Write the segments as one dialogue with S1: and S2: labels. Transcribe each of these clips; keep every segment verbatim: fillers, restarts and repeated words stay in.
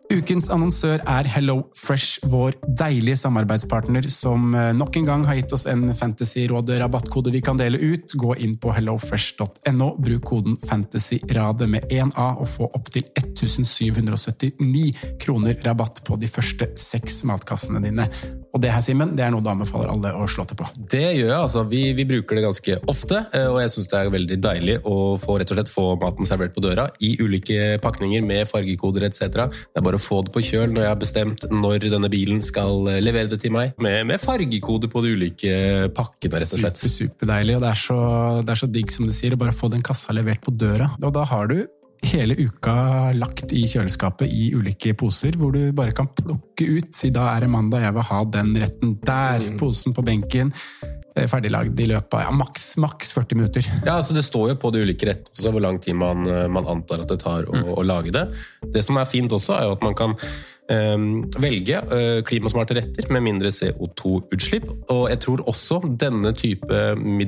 S1: Ukens annonsør er Hello Fresh, vår deilige samarbeidspartner som nok en gang har gitt oss en Fantasy-råd-rabattkode vi kan dele ut. Gå inn på hello fresh dot no, bruk koden FANTASYRADE med en A og få opp til sytten syttini kroner rabatt på de første seks matkassene dine. Og det her, Simen, det er noe du anbefaler alle å slå til på.
S2: Det gjør jeg, altså. Vi, vi bruker det ganske ofte, og jeg synes det er veldig deilig å få rett og slett få maten servert på døra i ulike pakninger med fargekoder et cetera. Det er bare å få det på kjøl når jeg har bestemt når denne bilen skal levere det til meg, med, med fargekode på de ulike pakkene, rett og slett.
S1: Super, super deilig, og det er, så, det er så digg som du sier, å bare få den kassa levert på døra. Og da har du hele uka lagt i kjøleskapet i ulike poser, hvor du bare kan plukke ut, si da er det mandag, jeg vil ha den retten der, mm. posen på benken, ferdiglagd i løpet av ja, maks, maks førti minutter.
S2: Ja, altså det står jo på de ulike rettene, så hvor lang tid man, man antar at det tar å, mm. å lage det. Det som er fint også er jo at man kan Um, velge uh, klimasmarte retter med mindre C O to utslipp, og jeg tror også denne type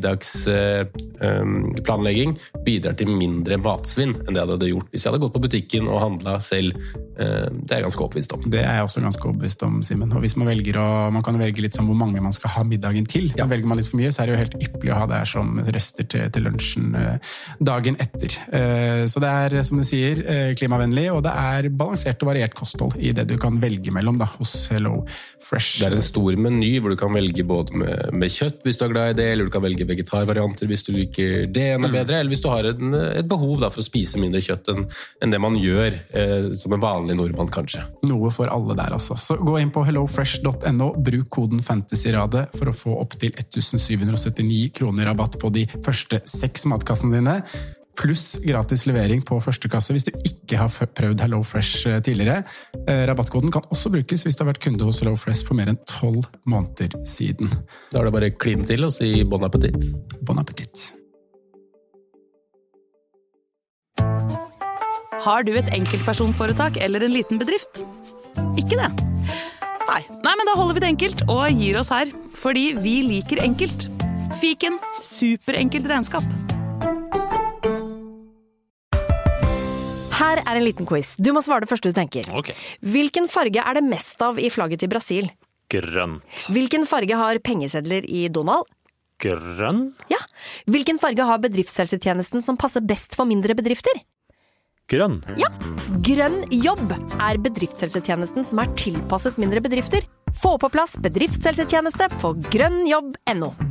S2: middagsplanlegging uh, um, bidrar til mindre matsvinn enn det jeg hadde gjort hvis jeg hadde gått på butikken og handlet selv. Uh, det er jeg ganske overbevist om.
S1: Det er jeg også ganske overbevist om, Simen. Og hvis man velger å, man kan velge litt som hvor mange man skal ha middagen til. Ja. Velger man litt for mye, så er det jo helt ypperlig å ha det her som rester til, til lunsjen uh, dagen etter. Uh, så det er, som du sier, uh, klimavennlig, og det er balansert og variert kosthold i det du kan velge mellom da, hos Hello Fresh.
S2: Det er en stor meny hvor du kan velge både med, med kjøtt hvis du er glad i det, eller du kan velge vegetarvarianter hvis du liker det enda mm. bedre, eller hvis du har en, et behov da, for å spise mindre kjøtt enn, enn det man gjør eh, som en vanlig nordmann kanskje.
S1: Noe for alle der altså. Så gå inn på hello fresh dot no, bruk koden FANTASYRADE for å få opp til sytten syttini kroner rabatt på de første seks matkassene dine. Pluss gratis levering på første kasse hvis du ikke har prøvd Hello Fresh tidligere. Rabattkoden kan også brukes hvis du har vært kunde hos Hello Fresh for mer enn tolv måneder siden.
S2: Da er det bare kline til og si bon appétit.
S1: Bon appétit.
S3: Har du et enkeltpersonforetak eller en liten bedrift? Ikke det? Nei. Nei, men da holder vi det enkelt og gir oss her, fordi vi liker enkelt. Fiken, superenkelt regnskap.
S4: Her er en liten quiz. Du må svare det første du tenker.
S5: Okay.
S4: Hvilken farge er det mest av i flagget til Brasil?
S5: Grønt.
S4: Hvilken farge har pengesedler i Donald?
S5: Grønn?
S4: Ja. Hvilken farge har bedriftshelsetjenesten som passer best for mindre bedrifter?
S5: Grønn.
S4: Ja. Grønn jobb er bedriftshelsetjenesten som er tilpasset mindre bedrifter. Få på plass bedriftshelsetjeneste på grønn jobb punktum no.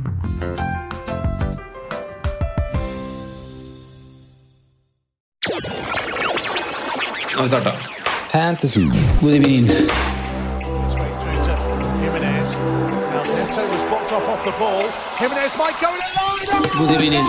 S2: Kan vi starte?
S6: Fantasy. Good evening. Good evening.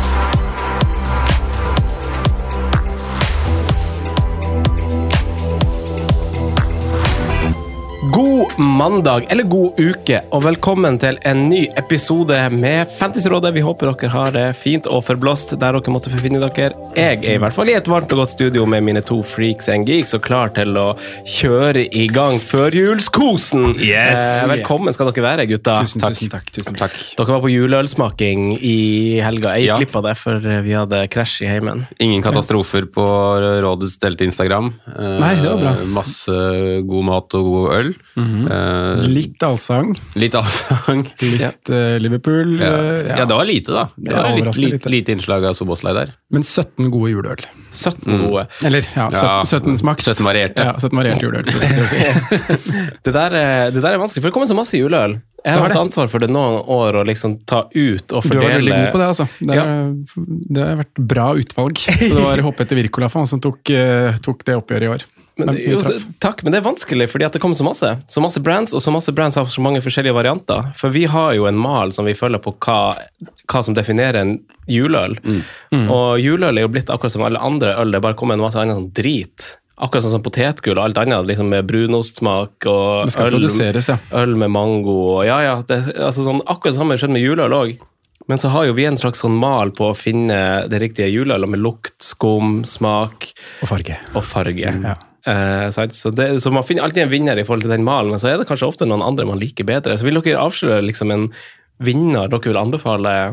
S5: God mandag, eller god uke, og velkommen til en ny episode med Fantasyrådet. Vi håper dere har det fint og forblåst der dere måtte forfinne dere. Jeg er i hvert fall i et varmt og godt studio med mine to freaks and geeks, og klar til å kjøre i gang førjulskosen.
S2: Yes!
S5: Eh, velkommen skal dere være, gutta.
S1: Tusen,
S5: takk.
S1: tusen takk. Tusen takk.
S5: Dere var på juleølsmaking i helga. Jeg
S2: Ja.
S5: klippet det, for vi hadde krasj i heimen.
S2: Ingen katastrofer på rådets delte Instagram.
S1: Nei, det var bra.
S2: Masse god mat og god øl.
S1: Mm-hmm.
S2: Eh,
S1: Litt allsang,
S2: litt avsang.
S1: litt uh, Liverpool.
S2: Ja.
S1: uh,
S2: ja, det var lite da. Det
S1: Ja,
S2: var litt,
S1: overraskende
S2: litt,
S1: lite.
S2: lite innslag av Soboslai der.
S1: Men sytten gode juleøl.
S5: sytten gode.
S1: Eller, ja,
S2: Ja,
S1: sytten smakt.
S2: sytten varierte.
S1: Ja, sytten varierte juleøl. det vil jeg si.
S5: Det der, er- det der er vanskelig, for det kommer så masse juleøl. Jeg har
S1: Det
S5: hatt
S1: har
S5: ansvar for det noen år å liksom ta ut og
S1: Du har vært veldig
S5: fordele.
S1: god på det, altså. Det,
S5: Ja.
S1: er, det har vært bra utvalg. Så det var hoppet til Wirkola for han som tok, eh, tok det oppgjøret i år.
S5: Men,
S1: Men vi
S5: jo,
S1: traff.
S5: takk, men det er vanskelig, fordi at det kommer så masse. Så masse brands, og så masse brands har så mange forskjellige varianter. For vi har jo en mal som vi følger på hva, hva som definerer en juleøl.
S1: Mm.
S5: Og juleøl er jo blitt akkurat som alle andre øl, det bare kommer en masse annen sånn drit. Akkurat sånn som potetgull og alt annet, liksom med brunostsmak og
S1: Det skal
S5: øl,
S1: produseres, ja.
S5: øl med mango. Og ja, ja, det, altså sånn, akkurat det samme skjedde med juleøl også. Men så har jo vi en slags sånn mal på å finne det riktige juleøl med lukt, skum, smak
S1: Og farge.
S5: og farge.
S1: Ja.
S5: Eh, sant? så, det, så man finner alltid en vinner i forhold til den malen, men så er det kanskje ofte noen andre man liker bedre. Så vil dere avsløre liksom en vinner dere vil anbefale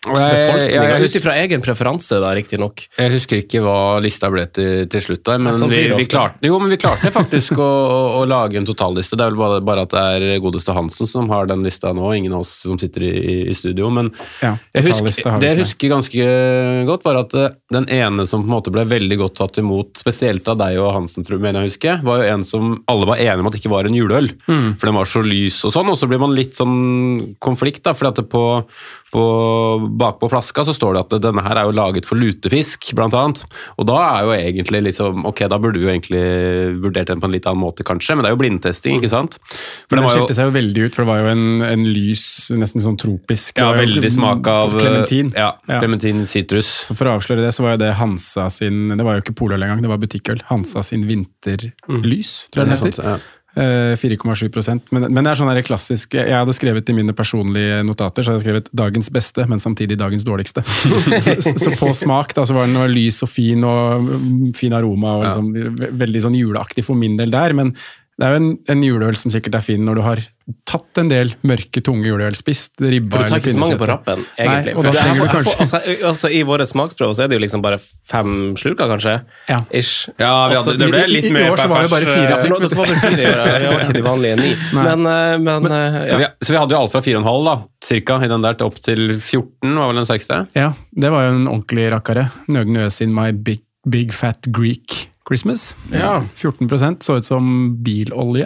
S5: befolkningen, ut ifra egen preferanse da, riktig nok.
S7: Jeg husker ikke hva lista ble til, til slutt der, men,
S5: sånn
S7: vi,
S5: blir det
S7: vi,
S5: ofte.
S7: klarte, jo, men vi klarte faktisk å, å, å lage en totalliste. Det er vel bare, bare at det er godeste Hansen som har den lista nå, ingen av oss som sitter i, i studio, men
S1: Ja,
S7: jeg
S1: totalliste
S7: husker,
S1: har vi
S7: det jeg
S1: ikke.
S7: husker ganske godt var at eh, den ene som på en måte ble veldig godt tatt imot, spesielt av deg og Hansen, tror jeg, mener jeg husker, var jo en som alle var enige om at det ikke var en juleøl,
S1: Mm.
S7: for den var så lys og sånn, og så blir man litt sånn konflikt da, fordi at det på, på bak på flaska så står det at denne her er jo laget for lutefisk, blant annet, og da er jo egentlig liksom, ok, da burde vi jo egentlig vurdert den på en litt annen måte kanskje, men det er jo blindtesting, ikke sant? For
S1: Men den
S7: var jo-
S1: skilte seg jo veldig ut, for det var jo en, en lys, nesten sånn tropisk. Det
S7: ja,
S1: var jo
S7: veldig smak av
S1: Clementin.
S7: Ja,
S1: Ja.
S7: Clementin citrus.
S1: Så for å avsløre det, så var jo det Hansa sin, det var jo ikke poløl engang, det var butikkøl. Hansa sin vinterlys, tror jeg den heter.
S7: Ja.
S1: Eh, fire komma sju prosent. Men, men det er sånn der klassisk, jeg hadde skrevet i mine personlige notater, så hadde jeg skrevet dagens beste, men samtidig dagens dårligste. så, så, så på smak da, så var den noe lys og fin, og mm, fin aroma, og liksom, ve- veldig sånn juleaktig for min del der, men det er jo en, en juleøl som sikkert er fin når du har tatt en del mørke, tunge juleøl, spist ribba
S5: For du tar ikke så mange på
S1: pinnekjøttet.
S5: rappen, egentlig.
S1: Nei, og da
S5: For det er-
S1: trenger du
S5: jeg får-
S1: kanskje-
S5: altså, altså, I våre smaksprøver så er det jo liksom bare fem slurker, kanskje?
S1: Ja.
S5: Ish.
S7: Ja, vi hadde, det ble litt
S1: I- i
S7: mer
S1: år så
S7: per
S1: var det bare
S7: pers,
S1: fire
S7: eh,
S5: Ja, det var- det var vel fire, ja. Det var ikke de vanlige ni. Men, eh, men eh,
S7: Ja.
S5: ja.
S7: Vi, så vi hadde jo alt fra fire komma fem da, cirka, i den der, til opp til fjorten, var vel den sterkeste.
S1: Ja, det var jo en ordentlig rakkere. Nøgne Øs in my big, big fat Greek Christmas.
S5: Ja.
S1: fjorten prosent, så ut som bilolje.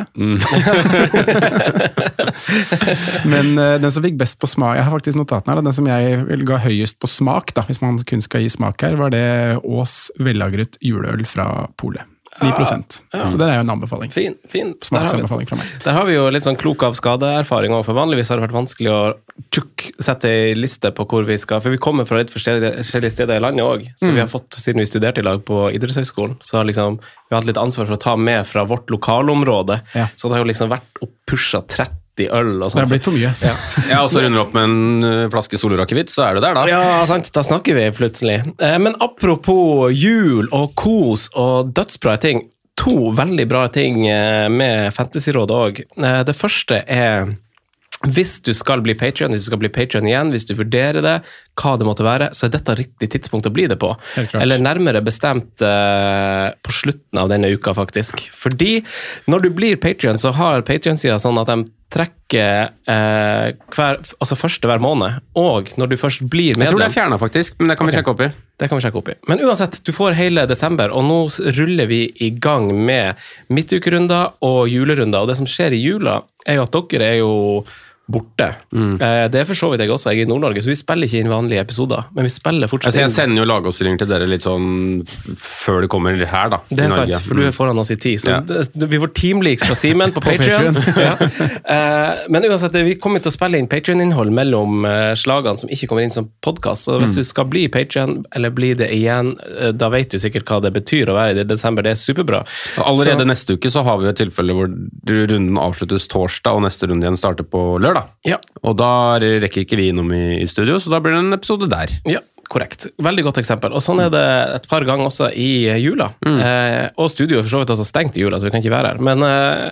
S1: Men eh, den som fikk best på smak, jeg har faktisk notatene her, da, den som jeg vel ga høyest på smak, da, hvis man kun skal gi smak her, var det Ås vellagret juleøl fra Polet. ni prosent. Så det er jo en anbefaling.
S5: Fin, fin. Der har, vi,
S1: Smaksanbefaling fra meg.
S5: der har vi jo litt sånn klok av skadeerfaring også, for vanligvis har det vært vanskelig å tjukk, sette en liste på hvor vi skal, for vi kommer fra litt forskjellige forskjellige steder i landet også, så vi har fått, siden vi studerte i lag på idrettshøyskolen, så har liksom, vi har hatt litt ansvar for å ta med fra vårt lokalområde,
S1: Ja.
S5: så det har jo liksom vært oppushet tretti øl og
S1: Det
S5: sånt.
S1: har blitt for mye.
S5: Ja.
S7: Ja, og så runder opp med en eh, flaske Solør-akevitt, så er du der da.
S5: Ja, sant. Da snakker vi plutselig. Eh, Men apropos jul og kos og dødsbra ting, to veldig bra ting eh, med Fantasyrådet også. Det første er, hvis du skal bli Patreon, hvis du skal bli Patreon igjen, hvis du vurderer det, hva det måtte være, så er dette riktig tidspunkt å bli det på.
S1: Helt klart.
S5: Eller nærmere bestemt eh, på slutten av denne uka, faktisk. Fordi når du blir Patreon, så har Patreon-siden sånn at de trekker eh, hver, altså første hver måned, og når du først blir
S7: Jeg tror det
S5: medlem,
S7: er fjernet faktisk, men det kan vi
S5: Ok.
S7: sjekke opp i.
S5: det kan vi sjekke opp i. Men uansett, du får hele desember, og nå s- ruller vi i gang med midtukerunder og julerunder, og det som skjer i jula, er jo at dere er jo borte. Eh, det er for så vidt jeg også, jeg er i Nord-Norge, så vi spiller ikke inn vanlige episoder, men vi spiller fortsatt
S7: Altså, jeg
S5: inn.
S7: sender jo lagoppstillinger til dere litt sånn før det kommer her da,
S5: Det
S7: i
S5: er
S7: Norge.
S5: sant, for du er foran oss i tid. Så
S7: Ja.
S5: det, det, vi får teamleaks fra Simen på Patreon. ja. eh, men uansett, vi kommer til å spille inn Patreon-innhold mellom eh, slagene som ikke kommer inn som podcast. Så hvis du skal bli Patreon, eller bli det igjen, eh, da vet du sikkert hva det betyr å være i desember. Det er superbra.
S7: Og allerede
S5: Så-
S7: neste uke så har vi et tilfelle hvor runden avsluttes torsdag, og neste runde igjen starter på lørdag.
S5: Ja,
S7: Og da rekker ikke vi innom i, i studio, så da blir det en episode der.
S5: ja, korrekt. Veldig godt eksempel. Og sånn er det et par ganger også i eh, jula. Eh, og studioet er for så vidt også stengt i jula, så vi kan ikke være her. Men eh,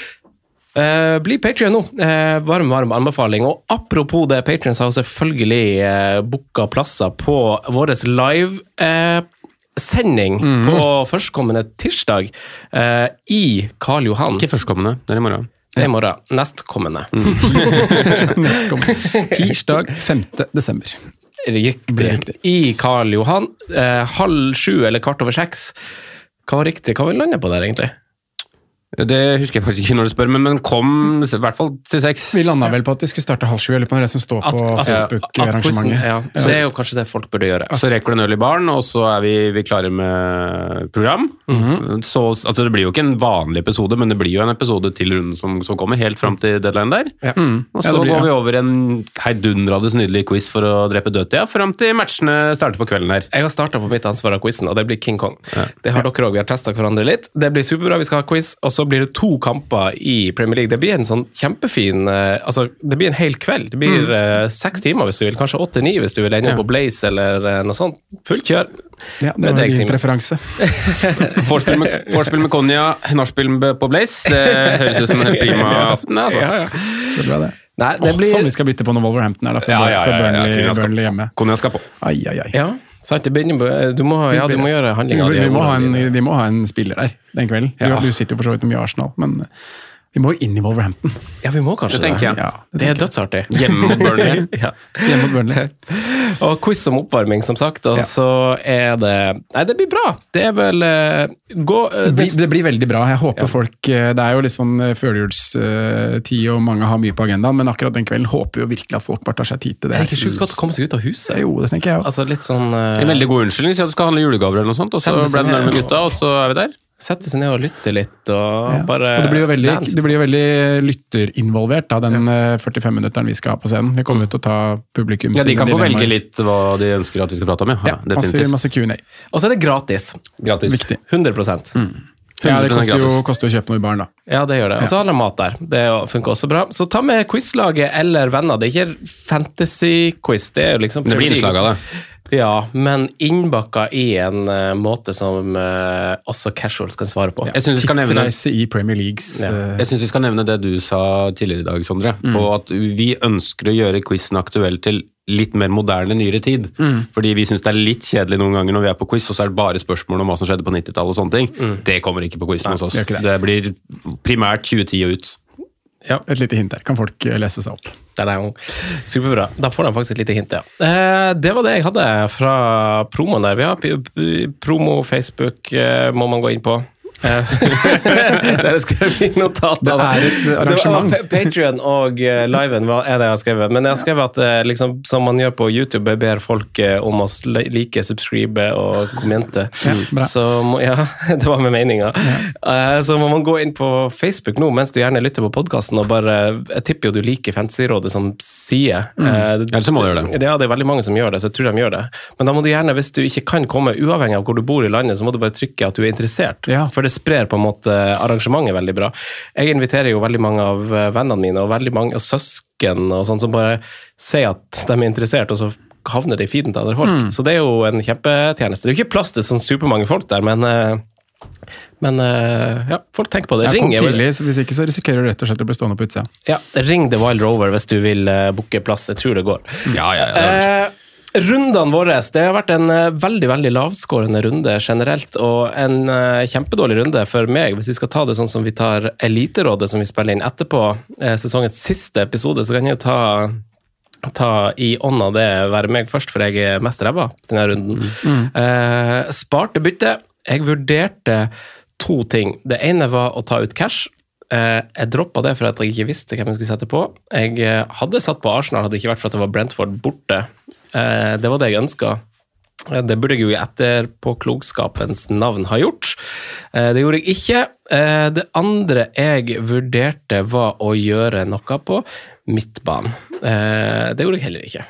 S5: eh, bli Patreon nå. Eh, varm, varm anbefaling. Og apropos det, Patreons har jo selvfølgelig eh, booka plasser på vår live eh, sending på førstkommende tirsdag eh, i Karl Johan.
S7: Ikke førstkommende, det er i morgen.
S5: Det er i morgen. Nestkommende.
S1: Nestkommende. Tirsdag femte desember.
S5: Riktig.
S1: Blir riktig.
S5: I Karl Johan. Eh, halv sju eller kvart over seks. Hva var riktig? Hva vi lander på der, egentlig?
S7: Det husker jeg faktisk ikke når du spør, men, men kom i hvert fall til seks.
S1: Vi landa vel på at vi skulle starte halv sju, eller på det som står på
S5: At- at-
S1: Facebook-arrangementet.
S5: Ja. Så det er jo kanskje det folk burde gjøre.
S7: Så rekker du en øl i baren, og så er vi, vi klare med program. Så altså, det blir jo ikke en vanlig episode, men det blir jo en episode til runden som, som kommer helt fram til deadline der.
S5: Ja.
S7: Og så
S1: Ja, det blir,
S7: går
S1: ja.
S7: vi over en heidundrades nydelig quiz for å drepe dødtida, fram til matchene starter på kvelden her.
S5: Jeg har starta på mitt ansvar av quizen, og det blir King Kong. Det har dere òg. Vi har testa hverandre litt. Det blir superbra. Vi skal ha quiz, og så blir det to kamper i Premier League. Det blir en sånn kjempefin eh, altså, det blir en hel kveld. Det blir eh, seks timer hvis du vil. Kanskje åtte-ni hvis du vil ende
S7: Ja.
S5: på Blaze eller eh, noe sånt. Fullt kjør.
S1: Ja, det
S5: Med
S1: var
S5: deg,
S1: din
S5: Simen.
S1: preferanse.
S7: Vorspiel med, vorspiel med Konja, nachspiel på Blaze. Det høres ut som en helt prima aften, det, altså.
S5: Ja, ja.
S1: Det blir det.
S5: Nei, det
S1: Åh,
S5: blir...
S1: Som vi skal bytte på når Wolverhampton er da, for,
S7: Ja, ja,
S1: for
S7: ja, ja, ja,
S1: Burnley,
S7: Konya skal-
S1: Burnley hjemme.
S7: Konya skal på.
S1: Ai, ai, ai.
S5: Ja, sant, det begynner, du må, ja, du må gjøre handlinger.
S1: Vi, vi, må ha en, vi må ha en spiller der den kvelden. Du,
S7: Ja.
S1: du sitter jo for så vidt mye i Arsenal, men vi må jo inn i Wolverhampton.
S5: Ja, vi må kanskje
S7: Det tenker jeg.
S1: Ja, det
S5: Det er
S1: tenker
S5: dødsartig.
S7: Hjemme mot Burnley.
S5: Ja.
S1: Hjemme mot Burnley.
S5: Og quiz om oppvarming, som sagt, og
S1: Ja.
S5: så er det... Nei, det blir bra. Det er vel... eh, gå... eh,
S1: Det blir,
S5: det-
S1: det blir veldig bra. Jeg håper
S5: Ja.
S1: folk eh, Det er jo litt sånn eh, førjulstid, og mange har mye på agendaen, men akkurat den kvelden håper vi jo virkelig at folk bare tar seg tid til det.
S5: Det er ikke sjukt godt å komme seg ut av huset.
S1: Jo, det tenker jeg jo.
S5: Altså, litt sånn... eh,
S7: En veldig god unnskyldning, si at du skal handle julegaver eller noe sånt, og så
S5: Send det
S7: ble det
S5: ned.
S7: nødvendig med gutta, og så er vi der.
S5: Sette seg ned og lytte litt, og
S1: Ja.
S5: bare...
S1: Og det blir jo veldig,
S5: lene seg.
S1: det blir jo veldig lytterinvolvert, da, den eh, førtifem-minutteren vi skal ha på scenen. Vi kommer jo til å ta publikum
S7: Ja, de
S1: sine
S7: kan få
S1: dilemmaer.
S7: velge litt hva de ønsker at vi skal prate om, ja.
S1: Ja, masse,
S7: definitivt.
S1: masse Q and A.
S5: Og så er det gratis.
S7: Gratis.
S1: Viktig.
S5: hundre prosent.
S1: Ja, det
S7: hundre prosent
S1: koster jo,
S7: gratis.
S1: koster jo å kjøpe noe i baren, da.
S5: Ja, det gjør det. Og så har de mat der. Det funker også bra. Så ta med quizlaget eller venner. Det er ikke fantasy-quiz, det er jo liksom...
S7: Det blir innslag av det.
S5: Ja, men innbakka i en uh, måte som uh, også casuals kan svare på.
S7: Jeg synes vi skal nevne
S1: Tidsreise i Premier Leagues.
S5: Ja.
S1: eh,
S7: Jeg synes vi skal nevne det du sa tidligere i dag, Sondre, på at vi ønsker å gjøre quizen aktuell til litt mer moderne, nyere tid. Fordi vi synes det er litt kjedelig noen ganger når vi er på quiz, og så er det bare spørsmål om hva som skjedde på nittitallet og sånne ting. Det kommer ikke på quizen hos oss.
S1: det gjør ikke
S7: Det. blir primært tjue ti og ut.
S1: Et lite hint der. Kan folk eh, lese seg opp?
S5: Der er hun. Superbra. Da får de faktisk et lite hint, ja. Eh, det var det jeg hadde fra promoen der. Vi har p- p- promo, Facebook, eh, må man gå inn på. Eh, Der skrev vi notater.
S1: Det er et arrangement.
S5: Det var Pa- Patreon og eh, liven var- er det jeg har skrevet. Men jeg har skrevet at eh, liksom, som man gjør på YouTube, jeg ber folk eh, om å sl- like, subscribe og kommente.
S1: Ja, bra.
S5: Så må, ja, det var med meninga. Eh, så må man gå inn på Facebook nå, mens du gjerne lytter på podkasten, og bare Jeg tipper jo du liker Fantasyrådet som side. Eh,
S7: Ellers så må du gjøre det.
S5: Ja, det er veldig mange som gjør det, så jeg tror de gjør det. Men da må du gjerne, hvis du ikke kan komme, uavhengig av hvor du bor i landet, så må du bare trykke at du er interessert.
S1: Ja.
S5: For det sprer på en måte arrangementet veldig bra. Jeg inviterer jo veldig mange av vennene mine, og veldig mange og søsken og sånn, som bare sier at de er interessert, og så havner det i feeden til andre folk.
S1: Mm.
S5: Så det er jo en kjempetjeneste. Det er jo ikke plass til sånn supermange folk der, men, eh, men eh, ja, folk tenker på det.
S1: Jeg kom
S5: Ring, er vel-
S1: tidlig, så hvis ikke så risikerer du rett og slett å bli stående på utsida.
S5: ja, ring The Wild Rover hvis du vil uh, booke plass. Jeg tror det går.
S7: Ja, ja, ja. det er det.
S5: Eh, rundene våre, det har vært en eh, veldig veldig lavskårende runde generelt, og en eh, kjempedårlig runde for meg. Hvis vi skal ta det sånn som vi tar Eliterådet, som vi spiller inn etterpå, eh, sesongens siste episode, så kan jeg jo ta, ta i ånd av det være meg først, for jeg er mest ræva denne runden. Eh, sparte bytte. Jeg vurderte to ting. Det ene var å ta ut cash. Eh, jeg droppet det for at jeg ikke visste hvem jeg skulle sette på. Jeg eh, hadde satt på Arsenal, hadde det ikke vært for at det var Brentford borte. Eh, det var det jeg ønsket. Eh, Det burde jeg jo i etterpåklokskapens navn ha gjort. Eh, Det gjorde jeg ikke. Eh, Det andre jeg vurderte var å gjøre noe på midtbanen. Eh, Det gjorde jeg heller ikke.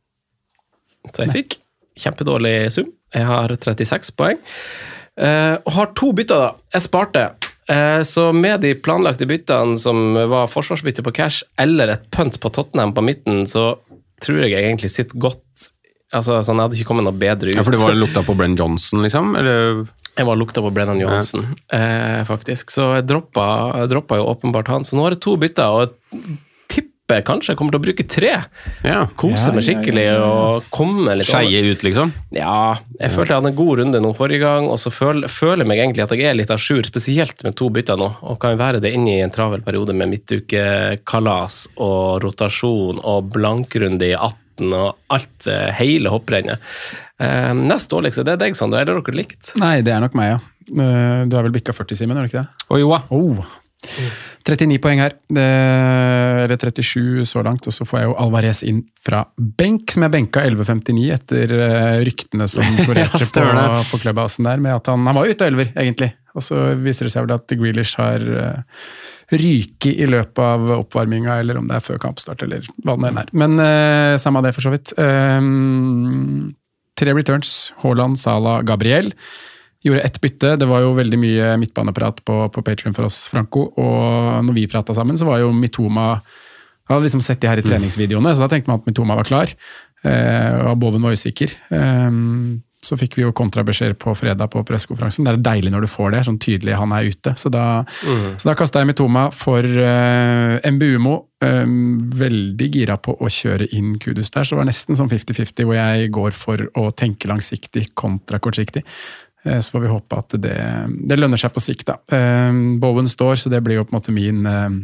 S5: Så jeg fikk kjempedårlig sum. Jeg har trettiseks poeng. Eh, Og har to bytter da. Jeg sparte. Eh, Så med de planlagte byttene som var forsvarsbytte på cash, eller et punt på Tottenham på midten, så tror jeg jeg egentlig sitter godt. Altså, sånn, jeg hadde ikke kommet noe bedre ut.
S7: Ja, for det var lukta på Brenn Johnson, liksom? Eller?
S5: Jeg var lukta på Brennan Johansen, eh, faktisk. Så jeg droppa, jeg droppa jo åpenbart han. Så nå har jeg to bytter, og jeg tipper kanskje jeg kommer til å bruke tre.
S7: Ja.
S5: Kose meg skikkelig og komme litt over.
S7: Skeie ut, liksom?
S5: Ja, jeg følte jeg hadde en god runde nå forrige gang, og så føler, føler jeg meg egentlig at jeg er litt à jour, spesielt med to bytter nå, og kan være det inne i en travel periode med midtukekalas og rotasjon og blankrunde i atten og alt, eh, hele hopprennet. Eh, nest dårligste, det er deg, Sondre. Er det dere likt?
S1: Nei, det er nok meg, ja. Eh, Du har vel bikka førti, Simen, er det ikke det?
S7: Oi, joa.
S1: Oh. trettini poeng her, det, eller trettisju så langt, og så får jeg jo Alvarez inn fra benk, som jeg benka elleve femtini etter eh, ryktene som florerte
S7: Ja,
S1: på,
S7: stemmer det.
S1: på klubbhausen der, med at han, han var jo ute av elver, egentlig. Og så viser det seg vel at Grealish har uh, ryket i løpet av oppvarminga, eller om det er før kampstart, eller hva det nå er. Men uh, samme av det, for så vidt. Um, tre returns, Haaland, Salah, Gabriel. Gjorde ett bytte. Det var jo veldig mye midtbaneprat på, på Patreon for oss, Franco. Og når vi pratet sammen, så var jo Mitoma Jeg hadde liksom sett de her i treningsvideoene, så da tenkte man at Mitoma var klar. Eh, og Boven var usikker. Eh, så fikk vi jo kontrabeskjed på fredag på pressekonferansen. Det er deilig når du får det, sånn tydelig han er ute. Så da, mm. så da kastet jeg Mitoma for uh, Mbumo. Um, veldig gira på å kjøre inn Kudus der, så det var nesten sånn fifty fifty hvor jeg går for å tenke langsiktig kontra kortsiktig. Uh, så får vi håpe at det, det lønner seg på sikt da. Uh, Bowen står, så det blir jo på en måte min... Uh,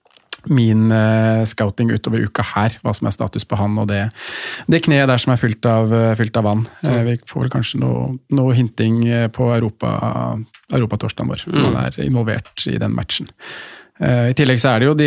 S1: min uh, scouting utover uka her, hva som er status på han og det, det kneet der som er fylt av, fylt av vann. Mm. Uh, vi får vel kanskje noe, noe hinting på Europa, Europa-torsdagen vår, mm. når han er involvert i den matchen. Uh, I tillegg så er det jo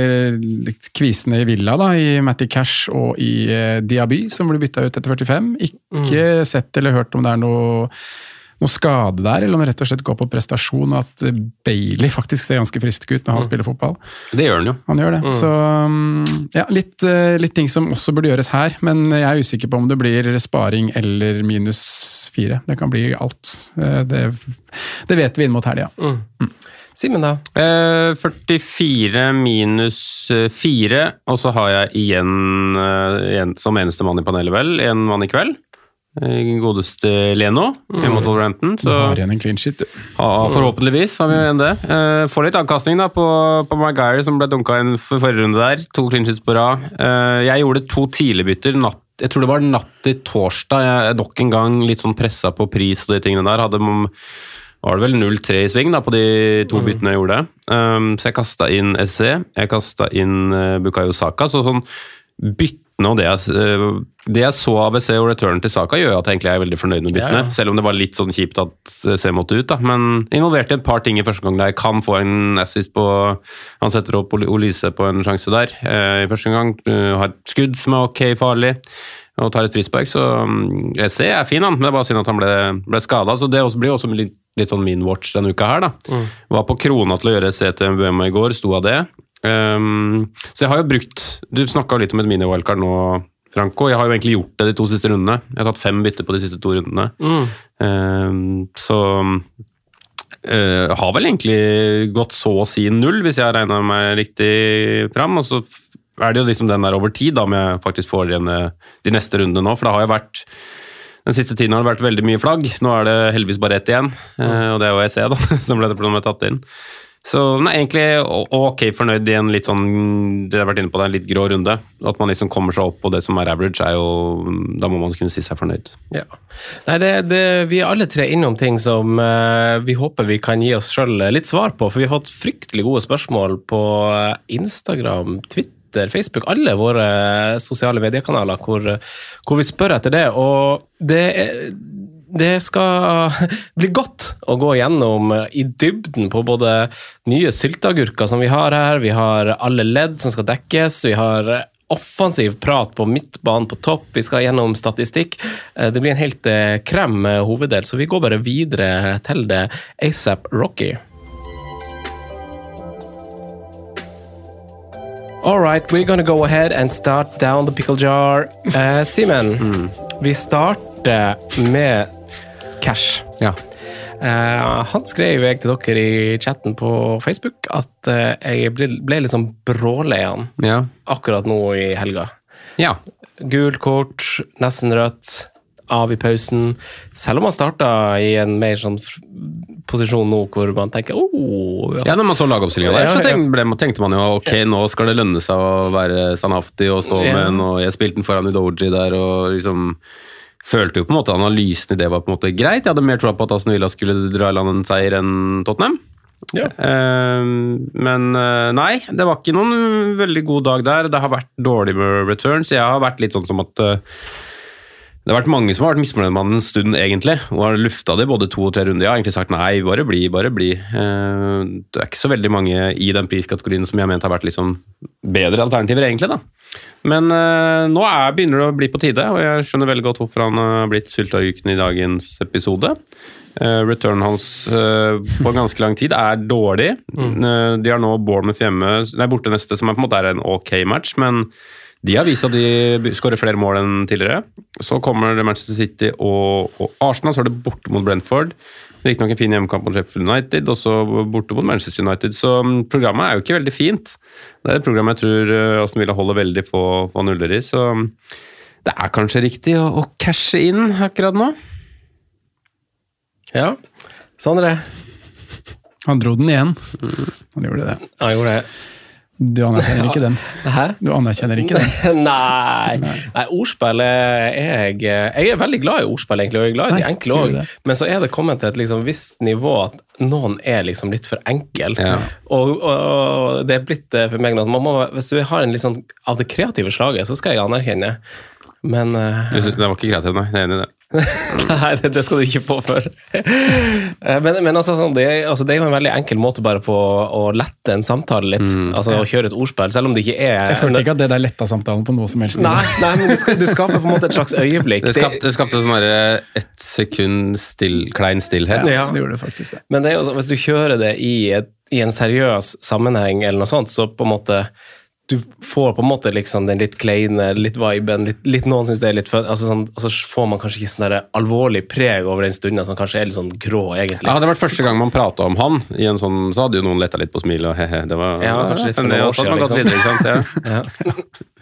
S1: de kvisene i Villa da, i Matty Cash og i uh, Diaby som blir byttet ut etter førtifem. Ikke mm. sett eller hørt om det er noe noe skade der, eller om det rett og slett går på prestasjon, og at Bailey faktisk ser ganske frisk ut når han mm. spiller fotball.
S7: Det gjør han jo.
S1: Han gjør det. Mm. Så ja, litt, litt ting som også burde gjøres her, men jeg er usikker på om det blir sparing eller minus fire. Det kan bli alt. Det, det vet vi inn mot helga.
S5: Mm. Mm. Simen da?
S7: Eh, førtifire minus fire, og så har jeg igjen, igjen som eneste mann i panelet vel, en mann i kveld. Godeste Leno hjemme mot Wolverhampton.
S1: Så har igjen en clean sheet, du.
S7: Ja, forhåpentligvis har vi igjen det. Får litt avkastning da på, på Maguire som ble dunket inn for forrige runde der. To clean sheets på rad. Jeg gjorde to tidligbytter natt. Jeg tror det var natt til torsdag. Jeg nok en gang litt sånn presset på pris og de tingene der. Hadde var det vel null tre i sving da, på de to byttene jeg gjorde. Så jeg kastet inn S C. Jeg kastet inn Bukayo Saka. Så sånn byttene og det jeg, det jeg så av S C og return til Saka gjør at jeg egentlig er veldig fornøyd med byttene, ja, ja. Selv om det var litt sånn kjipt at S C måtte ut da, men involvert i et par ting i første gang der, kan få en assist på, han setter opp Olise på en sjanse der, eh, i første gang, har et skudd som er ok farlig, og tar et frispark, så S C er fin han, men det er bare synd at han ble, ble skadet, så det også blir også litt, litt sånn min watch denne uka her da, mm. var på krona til å gjøre S C til M B M i går, sto av det. Um, så jeg har jo brukt, du snakket litt om et mini-wildcard nå, Franco, jeg har jo egentlig gjort det de to siste rundene, jeg har tatt fem bytter på de siste to rundene, mm. um, så uh, har vel egentlig gått så å si null, hvis jeg har regnet meg riktig frem, og så er det jo liksom den der over tid da, om jeg faktisk får igjen de neste rundene nå, for det har jo vært, den siste tiden har det vært veldig mye flagg, nå er det heldigvis bare ett igjen, mm. uh, og det er jo S C da, som ble det problemet tatt inn. Så den er egentlig ok fornøyd i en litt sånn, det har vært inne på det, en litt grå runde. At man liksom kommer seg opp på det som er average, er jo, da må man kunne si seg fornøyd.
S5: Ja. Nei, det, det, vi er alle tre innom ting som uh, vi håper vi kan gi oss selv litt svar på, for vi har fått fryktelig gode spørsmål på Instagram, Twitter, Facebook, alle våre sosiale mediekanaler hvor, hvor vi spør etter det, og det er Det skal bli godt å gå gjennom i dybden på både nye sylteagurker som vi har her, vi har alle ledd som skal dekkes, vi har offensiv prat på midtbanen på topp, vi skal gjennom statistikk. Det blir en helt krem hoveddel, så vi går bare videre til det ASAP Rocky. All right, we're gonna go ahead and start down the pickle jar. Uh, Simen, mm. vi starter med Cash.
S7: Ja.
S5: Uh, han skrev jeg til dere i chatten på Facebook at uh, jeg ble, ble liksom bråleien
S7: ja.
S5: akkurat nå i helga.
S7: Ja.
S5: Gul kort, nesten rødt, av i pausen. Selv om han startet i en mer sånn posisjon nå hvor man tenker oh,
S7: ja. ja, når man så lagoppstillingen der, så tenkte, tenkte man jo ok, nå skal det lønne seg å være standhaftig og stå ja. med en, og jeg spilte den foran Udoji der og liksom følte jo på en måte analysen i det var på en måte greit. Jeg hadde mer tro på at Aston Villa skulle dra i land en seier enn Tottenham. Ja. Uh, men uh, nei, det var ikke noen veldig god dag der. Det har vært dårlig med returns. Jeg har vært litt sånn som at uh, det har vært mange som har vært misfornøyd med den en stund egentlig, og har lufta det både to og tre runder. Jeg har egentlig sagt nei, bare bli, bare bli. Uh, det er ikke så veldig mange i den priskategorien som jeg har ment har vært liksom bedre alternativer egentlig da. Men uh, nå er, begynner det å bli på tide, og jeg skjønner veldig godt hvorfor han har blitt sylteagurken i dagens episode. Uh, return hans uh, på ganske lang tid er dårlig. Mm. Uh, de har nå Bournemouth hjemme, nei, borte neste, som er på en måte er en ok match, men de har vist at de skårer flere mål enn tidligere. Så kommer det Manchester City og, og Arsenal, så er det borte mot Brentford. Det gikk nok en fin hjemmekamp mot Sheffield United, og så borte mot Manchester United. Så programmet er jo ikke veldig fint. Det er et program jeg tror Aston Villa holder veldig få, få nuller i, så det er kanskje riktig å, å cashe inn akkurat nå.
S5: Ja, Sondre.
S1: Han dro den igjen. Han gjorde det.
S5: Han gjorde det.
S1: Du anerkjenner ikke den.
S5: Hæ?
S1: Du anerkjenner ikke den.
S5: Nei. Nei, ordspill er jeg, jeg er veldig glad i ordspill egentlig, og jeg er glad i de
S1: Nei,
S5: enkle
S1: sier du
S5: også.
S1: det?
S5: Men så er det kommet til et liksom visst nivå at noen er liksom litt for enkel.
S7: Ja.
S5: Og, og, og det er blitt eh, for meg at man må, hvis du har en litt sånn av det kreative slaget, så skal jeg anerkjenne. Men eh,
S7: Jeg synes, det var ikke kreativt, nei. Jeg er enig i det.
S5: Nei, det, det skal du ikke få for. Eh, men men altså, sånn, det, er, altså, det er jo en veldig enkel måte bare på å lette en samtale litt.
S7: Mm.
S5: Altså å kjøre et ordspill, selv om det ikke er...
S1: Jeg følte ikke at det der letta samtalen på noe som helst.
S5: Nei, nei, men du, skal, du skaper på en måte et slags øyeblikk.
S7: Det skapte, det skapte sånn der ett sekund still, klein stillhet.
S5: Ja.
S1: Det gjorde det faktisk det.
S5: Men det er jo, hvis du kjører det i, et, i en seriøs sammenheng eller noe sånt, så på en måte du får på en måte liksom den litt kleine, litt viben, litt, litt noen synes det er litt fun, altså sånn, og så får man kanskje ikke sånn der alvorlig preg over den stunden, som kanskje er litt sånn grå egentlig.
S7: Ja, det hadde vært første gang man pratet om han, i en sånn, så hadde jo noen lettet litt på smilet, og hehe, det var...
S5: Ja, kanskje litt for
S7: det,
S5: noen år
S7: og så hadde man gått
S5: siden,
S7: videre, ikke sant? Ja.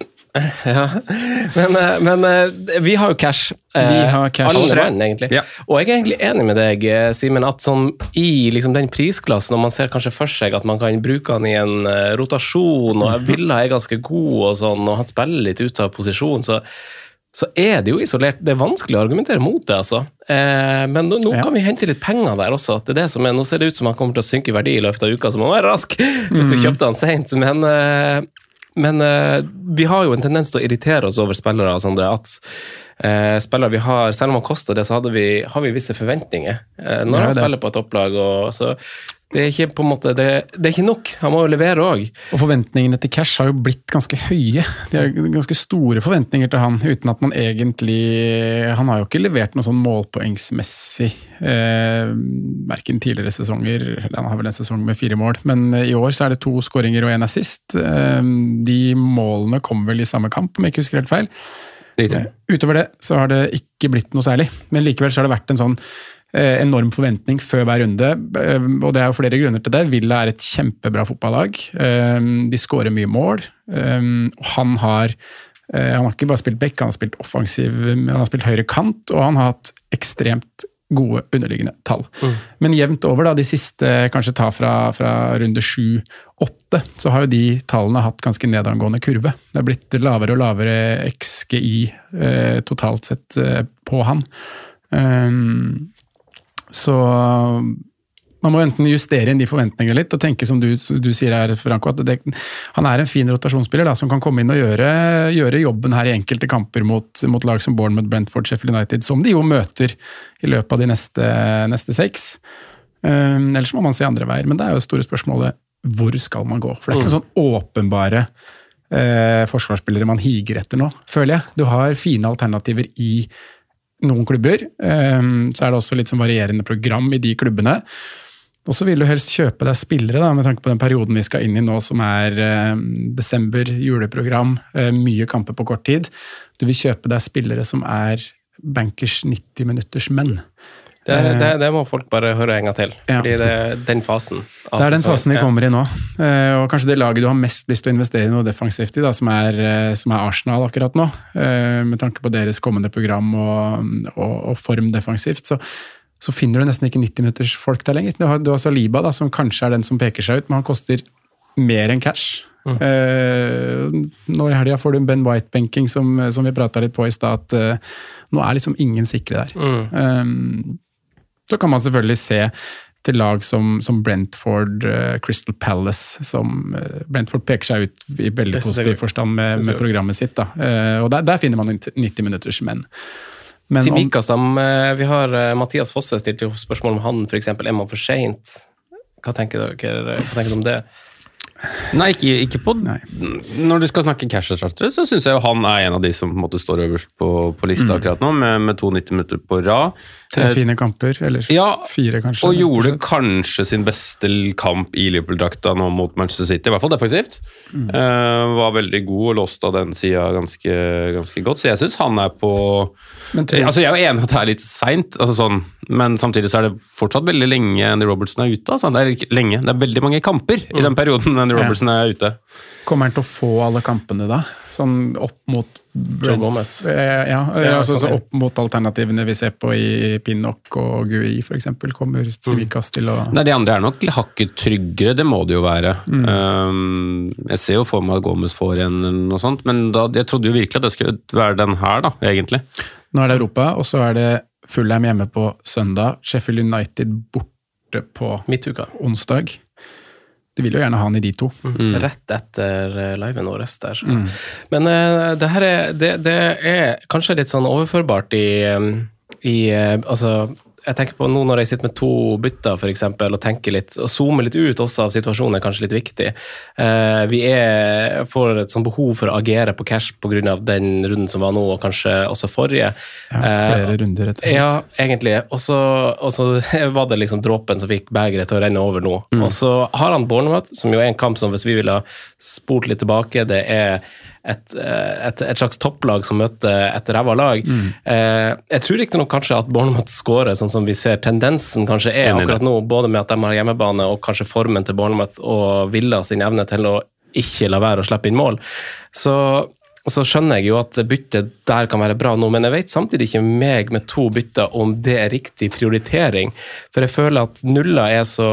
S5: Ja, men, eh, men eh, vi har jo cash. Eh,
S1: Vi har cash.
S5: Alle mann, egentlig.
S7: Ja.
S5: Og jeg er egentlig enig med deg, eh, Simen, at sånn i liksom den prisklassen, når man ser kanskje for seg at man kan bruke han i en eh, rotasjon, og Villa er ganske god, og sånn, og han spiller litt ut av posisjon, så, så er det jo isolert. Det er vanskelig å argumentere mot det, altså. Eh, men nå, nå
S1: Ja.
S5: kan vi hente litt penger der også. Det er det som er, nå ser det ut som han kommer til å synke i verdi i løpet av uka, så må man være rask hvis du kjøpte han sent, men... Eh, Men uh, vi har jo en tendens til å irritere oss over spillere, Sondre, at uh, spillere vi har, selv om han koster det, så hadde vi, har vi visse forventninger uh, når
S1: Ja,
S5: han
S1: det.
S5: spiller på et opplag. Og, så det er ikke på en måte, det, det er ikke nok, han må jo levere også.
S1: Og forventningene til Cash har jo blitt ganske høye. De har ganske store forventninger til han, uten at man egentlig... Han har jo ikke levert noe sånn målpoengsmessig, eh, hverken tidligere sesonger, eller han har vel en sesong med fire mål, men i år så er det to skåringer og en assist. Eh, de målene kom vel i samme kamp, om jeg ikke husker helt feil.
S7: Riktig.
S1: Utover det så har det ikke blitt noe særlig, men likevel så har det vært en sånn eh, enorm forventning før hver runde, eh, og det er jo flere grunner til det. Villa er et kjempebra fotballag, eh, de skårer mye mål, eh, og han har eh, han har ikke bare spilt back, han har spilt offensiv, han har spilt høyre kant, og han har hatt ekstremt gode underliggende tall. Mm. Men jevnt over da, de siste, kanskje ta fra, fra runde sju åtte, så har jo de tallene hatt ganske nedangående kurve. Det har blitt lavere og lavere X G I eh, totalt sett eh, på han. Um, så man må enten justere inn de forventningene litt, og tenke som du, du sier her, Franco, at det, han er en fin rotasjonsspiller da, som kan komme inn og gjøre, gjøre jobben her i enkelte kamper mot, mot lag som Bournemouth, Brentford, Sheffield United, som de jo møter i løpet av de neste, neste seks. Um, ellers må man se andre veier, men det er jo store spørsmålet, hvor skal man gå? For det er ikke noen sånn åpenbare eh, forsvarsspillere man higer etter nå, føler jeg. Du har fine alternativer i noen klubber, um, så er det også litt sånn varierende program i de klubbene. Og så vil du helst kjøpe deg spillere, da, med tanke på den perioden vi skal inn i nå, som er eh, desember, juleprogram, eh, mye kamper på kort tid. Du vil kjøpe deg spillere som er bankers nitti minutters menn.
S5: Det, det, det må folk bare høre en gang til,
S1: Ja.
S5: fordi det er den fasen. av
S1: Det er den
S5: sesongen.
S1: fasen vi
S5: Ja.
S1: kommer i nå, eh, og kanskje det laget du har mest lyst til å investere i noe defensivt i, da, som er, eh, som er Arsenal akkurat nå, eh, med tanke på deres kommende program og, og, og form defensivt, så så finner du nesten ikke nitti minutters folk der lenger. Du har, du har Saliba, da, som kanskje er den som peker seg ut, men han koster mer enn cash. Mm. Eh, nå i helga får du en Ben White-benking, som, som vi pratet litt på i stad, at eh, nå er liksom ingen sikre der.
S5: Mm.
S1: Eh, så kan man selvfølgelig se til lag som, som Brentford, uh, Crystal Palace, som uh, Brentford peker seg ut i veldig positiv forstand med, med programmet sitt. Da. Uh, og der, der finner man nitti minutters menn. Men
S5: Til
S1: om,
S5: Mikas, vi har uh, Mathias Fosse stilt jo spørsmål om han, for eksempel, er man for sent? Hva tenker dere, hva tenker du om det?
S7: Nei, ikke, ikke på
S1: Nei.
S7: Når du skal snakke cash-erstattere, så synes jeg jo han er en av de som på en måte står øverst på, på lista akkurat nå, med, med to nitti minutter på rad.
S1: tre fine kamper, eller
S7: Ja,
S1: fire kanskje.
S7: Og gjorde kanskje sin beste kamp i Liverpool-drakta nå mot Manchester City, i hvert fall defensivt. Mm. Uh, var veldig god og låst av den siden ganske, ganske godt, så jeg synes han er på...
S1: Men tror,
S7: altså, jeg er jo enig at det er litt sent, altså sånn, men samtidig så er det fortsatt veldig lenge Andy Robertson er ute. Altså. Det er ikke lenge, det er veldig mange kamper mm. i den perioden Andy Andy Robertson er ute.
S1: Kommer han til å få alle kampene da? Sånn opp mot
S5: Joe Gomez.
S1: Ja, ja,
S5: Ja,
S1: altså,
S5: sånn,
S1: så opp mot alternativene vi ser på i Pinnock og Gui for eksempel, kommer Civikas til å...
S7: Nei, de andre er nok hakket tryggere, det må det jo være. Mm. Um, jeg ser jo for meg at Gomez får en noe sånt, men da, jeg trodde jo virkelig at det skulle være den her da, egentlig.
S1: Nå er det Europa, og så er det Fulham hjemme på søndag, Sheffield United borte på
S5: midtuka.
S1: Onsdag. Du vil jo gjerne ha han i de to.
S5: Mm. Rett etter liven vår der. Mm. Men uh, det her er, det, det er kanskje litt sånn overførbart i, i uh, altså, jeg tenker på nå når jeg sitter med to bytter for eksempel, og tenker litt, og zoomer litt ut også av situasjonen er kanskje litt viktig. Uh, vi er, får et sånn behov for å agere på cash på grunn av den runden som var nå, og kanskje også forrige.
S1: Ja, flere uh, runder etter.
S5: Ja, egentlig. Og så, og så var det liksom dråpen som fikk begeret til å renne over nå. Mm. Og så har han Bournemouth, som jo er en kamp som hvis vi ville ha spurt litt tilbake, det er Et, et, et slags topplag som møter et ræva lag. Mm. Eh, jeg tror ikke nok kanskje at Bournemouth skårer sånn som vi ser tendensen kanskje er akkurat nå, både med at de har hjemmebane og kanskje formen til Bournemouth og Villa sin evne til å ikke la være å slippe inn mål. Så, så skjønner jeg jo at byttet der kan være bra nå, men jeg vet samtidig ikke meg med to bytter om det er riktig prioritering. For jeg føler at nulla er så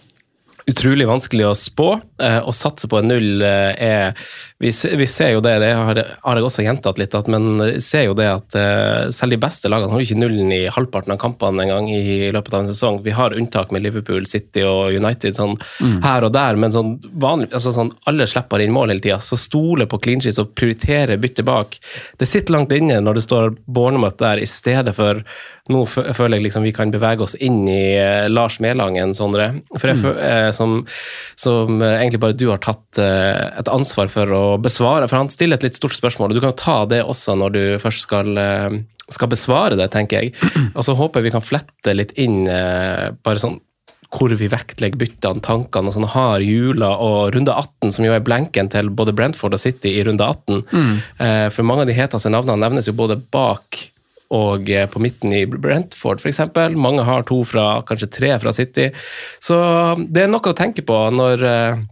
S5: utrolig vanskelig å spå, og satse på en null er, vi, vi ser jo det, det har, har jeg også gjentatt litt, at, men ser jo det at selv de beste lagene har jo ikke nullen i halvparten av kampene en gang i løpet av en sesong. Vi har unntak med Liverpool, City og United sånn mm. her og der, men sånn vanlig, altså sånn alle slipper inn mål hele tiden, så stole på clean sheets og prioritere bytte bak. Det sitter langt inne når det står Bournemouth der i stedet for nå føler jeg liksom vi kan bevege oss inn i uh, Lars Melangen, Sondre. For jeg føler, uh, som, som uh, egentlig bare du har tatt uh, et ansvar for å besvare, for han stiller et litt stort spørsmål, og du kan ta det også når du først skal, uh, skal besvare det, tenker jeg. Og så håper jeg vi kan flette litt inn uh, bare sånn hvor vi vektlegger byttene, tankene og sånn, har jula og runde atten, som jo er blanken til både Brentford og City i runde atten. Mm. Uh, for mange av de heteste navnene nevnes jo både bak og på midten i Brentford for eksempel. Mange har to fra, kanskje tre fra City. Så det er noe å tenke på når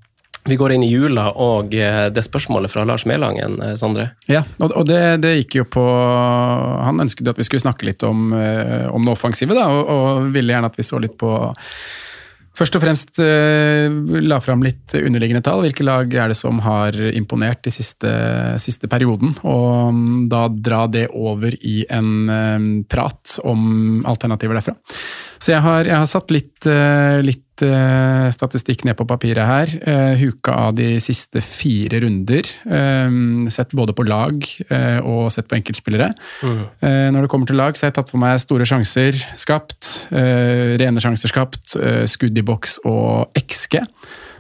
S5: vi går inn i jula, og det spørsmålet fra Lars Melangen, Sondre.
S1: Ja, og det, det gikk jo på, han ønsket at vi skulle snakke litt om, om det offensive da, og, og ville gjerne at vi så litt på først og fremst eh, la fram litt underliggende tall. Hvilke lag er det som har imponert i siste, siste perioden? Og um, da dra det over i en um, prat om alternativer derfra. Så jeg har, jeg har satt litt, uh, litt uh, statistikk ned på papiret her. Uh, huka av de siste fire runder. Um, sett både på lag uh, og sett på enkeltspillere. Mm. Uh, når det kommer til lag, så har jeg tatt for meg store sjanser skapt, uh, rene sjanser skapt, uh, skudd i boks og X G.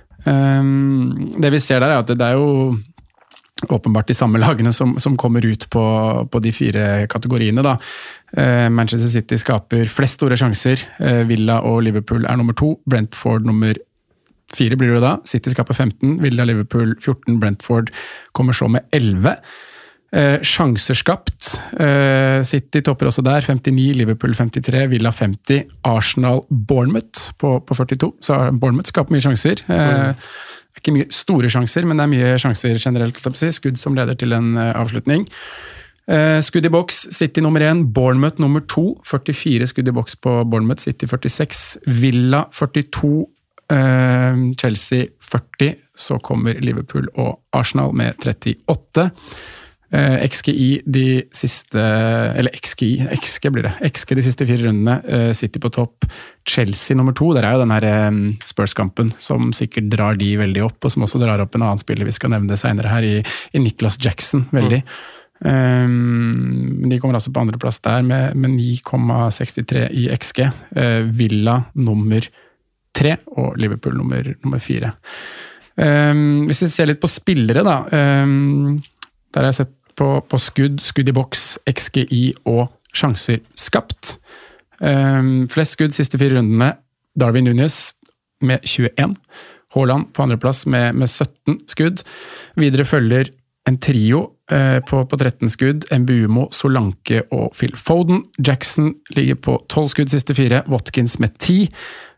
S1: Um, det vi ser der er at det, det er jo åpenbart de samme lagene som, som kommer ut på, på de fire kategoriene da. Uh, Manchester City skaper flest store sjanser, uh, Villa og Liverpool er nummer to, Brentford nummer fire blir det da, City skaper femten, Villa, Liverpool fjorten, Brentford kommer så med elleve. Uh, sjanser skapt, uh, City topper også der, femtini, Liverpool femtitre, Villa femti, Arsenal, Bournemouth på, på førtito, så Bournemouth skaper mye sjanser. Uh, mm. Det er ikke mye store sjanser, men det er mye sjanser generelt, skudd som leder til en uh, avslutning. Uh, skudd i boks, City nummer én, Bournemouth nummer to, førtifire skudd i boks på Bournemouth, City førtiseks, Villa førtito, uh, Chelsea førti, så kommer Liverpool og Arsenal med trettiåtte. Uh, X G I de siste, eller X G I, X G blir det, X G de siste fire rundene, uh, City på topp, Chelsea nummer to, der er jo den her um, Spurs-kampen som sikkert drar de veldig opp, og som også drar opp en annen spiller, vi skal nevne det senere her, i, i Nicholas Jackson, veldig. Mm. Um, de kommer altså på andre plass der med, med ni komma sekstitre i X G, uh, Villa nummer tre, og Liverpool nummer, nummer fire. Um, hvis vi ser litt på spillere da, um, der har jeg sett På, på skudd, skudd i boks, X G I og sjanser skapt. Um, flest skudd siste fire rundene, Darwin Núñez med tjueen. Haaland på andreplass med, med sytten skudd. Videre følger en trio uh, på, på tretten skudd, Mbeumo, Solanke og Phil Foden. Jackson ligger på tolv skudd siste fire, Watkins med ti.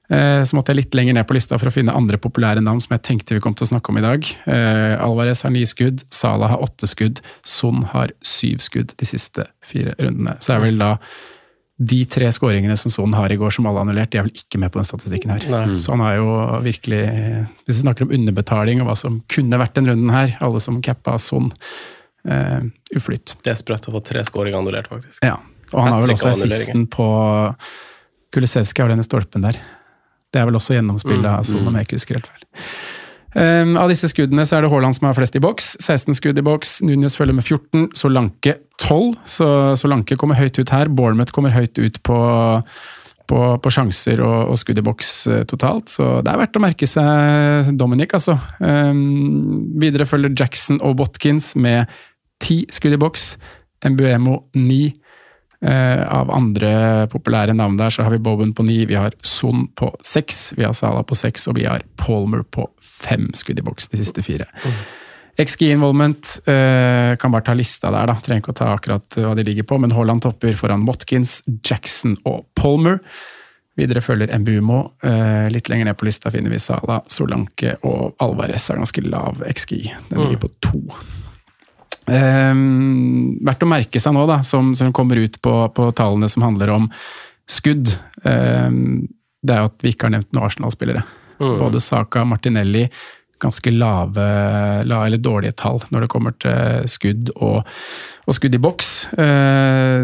S1: Eh, så måtte jeg litt lenger ned på lista for å finne andre populære navn som jeg tenkte vi kom til å snakke om i dag. Eh, Alvarez har ni skudd, Salah har åtte skudd, Son har syv skudd de siste fire rundene. Så er vel da de tre skåringene som Son har i går som alle annullert, de er vel ikke med på den statistikken her. Nei. Så han har jo virkelig, hvis vi snakker om underbetaling og hva som kunne vært den runden her, alle som kappa Son, uh, uflytt.
S5: Det er sprøtt å få tre skåringer annullert, faktisk.
S1: Ja, og han har vel også assisten på Kulusevski av denne stolpen der. Det er vel også gjennomspillet av Son, om jeg ikke husker helt feil. Um, av disse skuddene så er det Haaland som har flest i boks, seksten skudd i boks, Núñez følger med fjorten, Solanke tolv, så Solanke kommer høyt ut her, Bournemouth kommer høyt ut på, på, på sjanser og, og skudd i boks uh, totalt, så det er verdt å merke seg Dominic, altså. Um, videre følger Jackson og Watkins med ti skudd i boks, Mbuemo ni. Uh, av andre populære navn der så har vi Bowen på ni, vi har Son på seks, vi har Salah på seks, og vi har Palmer på fem skudd i boks de siste fire. Mm. X G involvement uh, kan bare ta lista der da, trenger ikke å ta akkurat hva de ligger på, men Haaland topper foran Watkins, Jackson og Palmer. Videre følger Mbuemo, uh, litt lenger ned på lista finner vi Salah, Solanke og Alvarez er ganske lav X G, den ligger mm. på to. Um, verdt å merke seg nå da, som, som kommer ut på, på tallene som handler om skudd, um, det er jo at vi ikke har nevnt noen Arsenal-spillere. Mm. Både Saka og Martinelli, ganske lave, lave eller dårlige tall når det kommer til skudd og, og skudd i boks. Uh,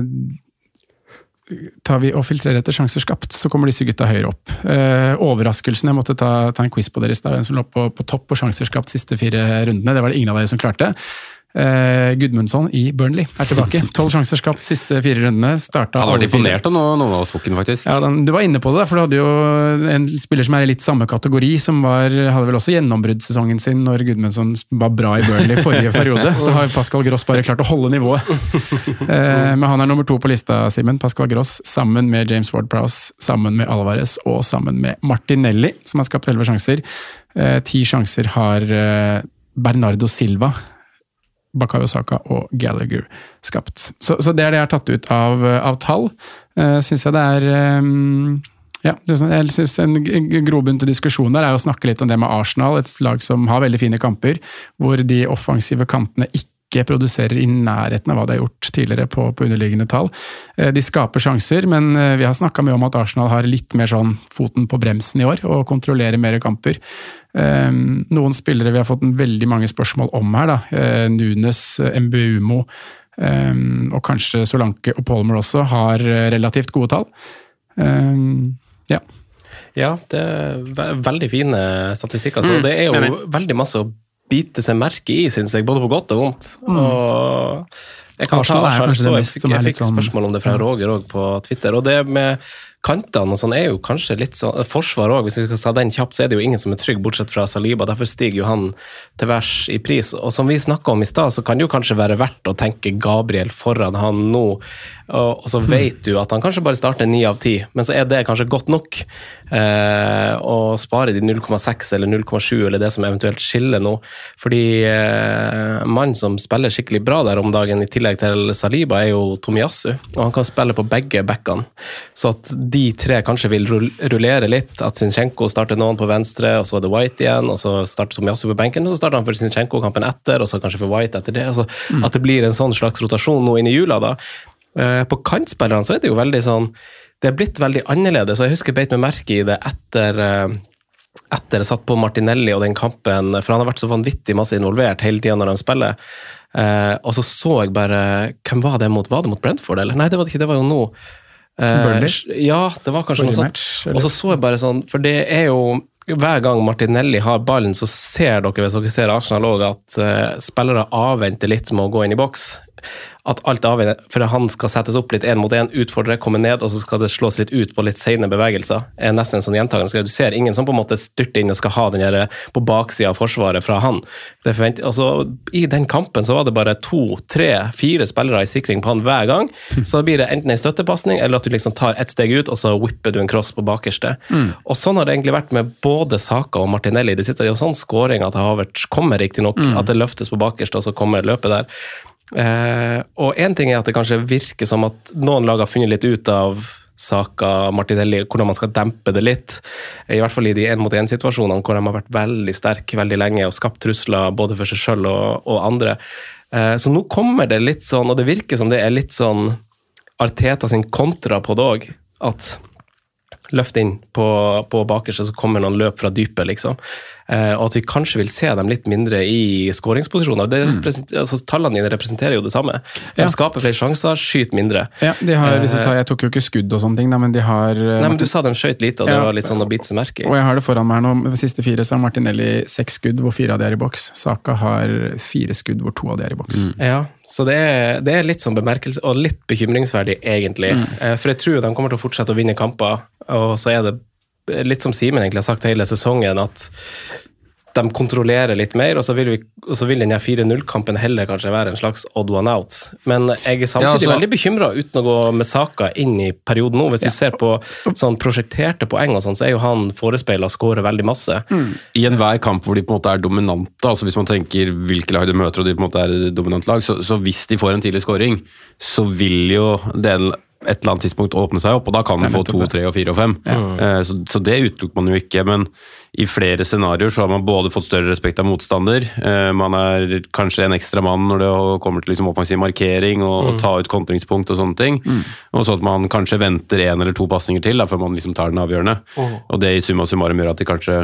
S1: tar vi og filtrerer etter sjanser skapt, så kommer disse gutta høyere opp. Uh, overraskelsen, jeg måtte ta, ta en quiz på dere i sted, hvem som lå på, på topp på sjanser skapt siste fire rundene, det var det ingen av dere som klarte. Uh, Gudmundsson i Burnley er tilbake. tolv sjanser skapt siste fire rundene. Startet
S7: han har vært imponert av noen av oss fokken, faktisk.
S1: Ja, den, du var inne på det, for du hadde jo en spiller som er i litt samme kategori, som var, hadde vel også gjennombruddssesongen sin når Gudmundsson var bra i Burnley forrige periode. Så har Pascal Gross bare klart å holde nivået. Uh, men han er nummer to på lista, Simen. Pascal Gross, sammen med James Ward-Prowse, sammen med Alvarez og sammen med Martinelli, som har skapt elleve sjanser. Uh, ti sjanser har uh, Bernardo Silva, Bakayo Saka og Gallagher skapt. Så, så det er det jeg har tatt ut av, av tall. Uh, synes jeg det er um, ja, jeg synes en grobunn til diskusjon der er å snakke litt om det med Arsenal, et lag som har veldig fine kamper, hvor de offensive kantene ikke produserer i nærheten av hva de har gjort tidligere på, på underliggende tall. Uh, de skaper sjanser, men uh, vi har snakket mye om at Arsenal har litt mer sånn foten på bremsen i år, og kontrollerer mer kamper. Um, noen spillere vi har fått veldig mange spørsmål om her, da. Uh, Núñez, Mbuemo um, og kanskje Solanke og Palmer også har relativt gode tall. Um, ja.
S5: Ja, det er veldig fine statistikker. Så mm, det er jo mener. veldig masse å bite seg merke i, synes jeg, både på godt og vondt. Mm. Og jeg kan
S1: Arsenal
S5: ta
S1: er kanskje
S5: så,
S1: det
S5: jeg
S1: mest
S5: fikk,
S1: som er
S5: jeg
S1: litt
S5: fikk
S1: sånn
S5: spørsmål om det fra Roger også på Twitter, og det med kantene og sånn er jo kanskje litt sånn, forsvar også, hvis vi skal ta den kjapt, så er det jo ingen som er trygg, bortsett fra Saliba, derfor stiger jo han til værs i pris, og som vi snakket om i sted, så kan det jo kanskje være verdt å tenke Gabriel foran han nå, og, og så vet du at han kanskje bare starter ni av ti, men så er det kanskje godt nok eh, å spare de null komma seks eller null komma sju, eller det som eventuelt skiller nå, fordi eh, mann som spiller skikkelig bra der om dagen, i tillegg til Saliba, er jo Tomiyasu, og han kan spille på begge backene, så at de tre kanskje vil rullere litt, at Zinchenko starter noen på venstre, og så er det White igjen, og så starter Tomiyasu på benken, og så starter han for Zinchenko-kampen etter, og så kanskje for White etter det, altså mm. at det blir en sånn slags rotasjon nå inn i jula da. På kantspillerne så er det jo veldig sånn, det er blitt veldig annerledes, og jeg husker jeg beit meg merke i det etter, etter jeg satt på Martinelli og den kampen, for han har vært så vanvittig masse involvert hele tiden når han spiller, og så så jeg bare, hvem var det mot, var det mot Brentford, eller? Nei, det var det ikke, det var jo nå.
S1: Burnley?
S5: Ja, det var kanskje noe sånt. Og så så jeg bare sånn, for det er jo, hver gang Martinelli har ballen, så ser dere, hvis dere ser Arsenal også, at uh, spillere avventer litt med å gå inn i boks. At alt avventer, for han skal settes opp litt en mot en, utfordre, komme ned, og så skal det slås litt ut på litt senere bevegelser. Er nesten en sånn gjentagende. Du ser ingen som på en måte styrter inn og skal ha den her på baksiden av forsvaret fra han. Det forvent, og så i den kampen så var det bare to, tre, fire spillere i sikring på han hver gang. Så da blir det enten en støttepasning, eller at du liksom tar ett steg ut, og så whipper du en cross på bakerste. Mm. Og sånn har det egentlig vært med både Saka og Martinelli. Det sitter jo sånn skåring at det har vært, kommer riktig nok, mm. at det løftes på bakerste, og så kommer løpet der. Eh, og en ting er at det kanskje virker som at noen lag har funnet litt ut av Saka, Martinelli, hvordan man skal dempe det litt. I hvert fall i de en-mot-en-situasjonene hvor de har vært veldig sterke veldig lenge og skapt trusler både for seg selv og, og andre. Så nå kommer det litt sånn, og det virker som det er litt sånn Arteta sin kontra på det også, at løft inn på, på bakerste, så kommer noen løp fra dypet, liksom. Eh, og at vi kanskje vil se dem litt mindre i skåringsposisjoner. Det mm. altså, tallene dine representerer jo det samme. De ja. skaper flere sjanser, skyter mindre.
S1: Ja, de har, hvis jeg, tar, jeg tok jo ikke skudd og sånne ting, da, men de har...
S5: Nei, men du sa de skjøt lite, og ja. det var litt sånn å bite seg merke i.
S1: Og jeg har det foran meg nå, ved siste fire så har Martinelli seks skudd, hvor fire av de er i boks. Saka har fire skudd, hvor to av de er i boks.
S5: Mm. Ja, så det er, det er litt sånn bemerkelse, og litt bekymringsverdig egentlig. Mm. Eh, for jeg tror de kommer til å fortsette å vinne kamper, og så er det litt som Simen egentlig har sagt hele sesongen, at de kontrollerer litt mer, og så vil, vi, og så vil den fire null-kampen heller kanskje være en slags odd one out. Men jeg er samtidig ja, altså, veldig bekymret uten å gå med Saka inn i perioden nå. Hvis ja. vi ser på sånn prosjekterte poeng og sånn, så er jo han forespeilet å skåre veldig masse.
S7: Mm. I enhver kamp hvor de på en måte er dominante, altså hvis man tenker hvilke lag de møter og de på en måte er dominant lag, så, så hvis de får en tidlig skåring, så vil jo den et eller annet tidspunkt åpne seg opp, og da kan man få to, tre, og fire og fem. Ja. Så, så det utelukker man jo ikke, men i flere scenarier så har man både fått større respekt av motstander, man er kanskje en ekstra mann når det kommer til liksom offensiv markering og, mm. og ta ut kontringspunkt og sånne ting, mm. og så at man kanskje venter en eller to passninger til da, før man liksom tar den avgjørende. Mm. Og det i summa summarum gjør at de kanskje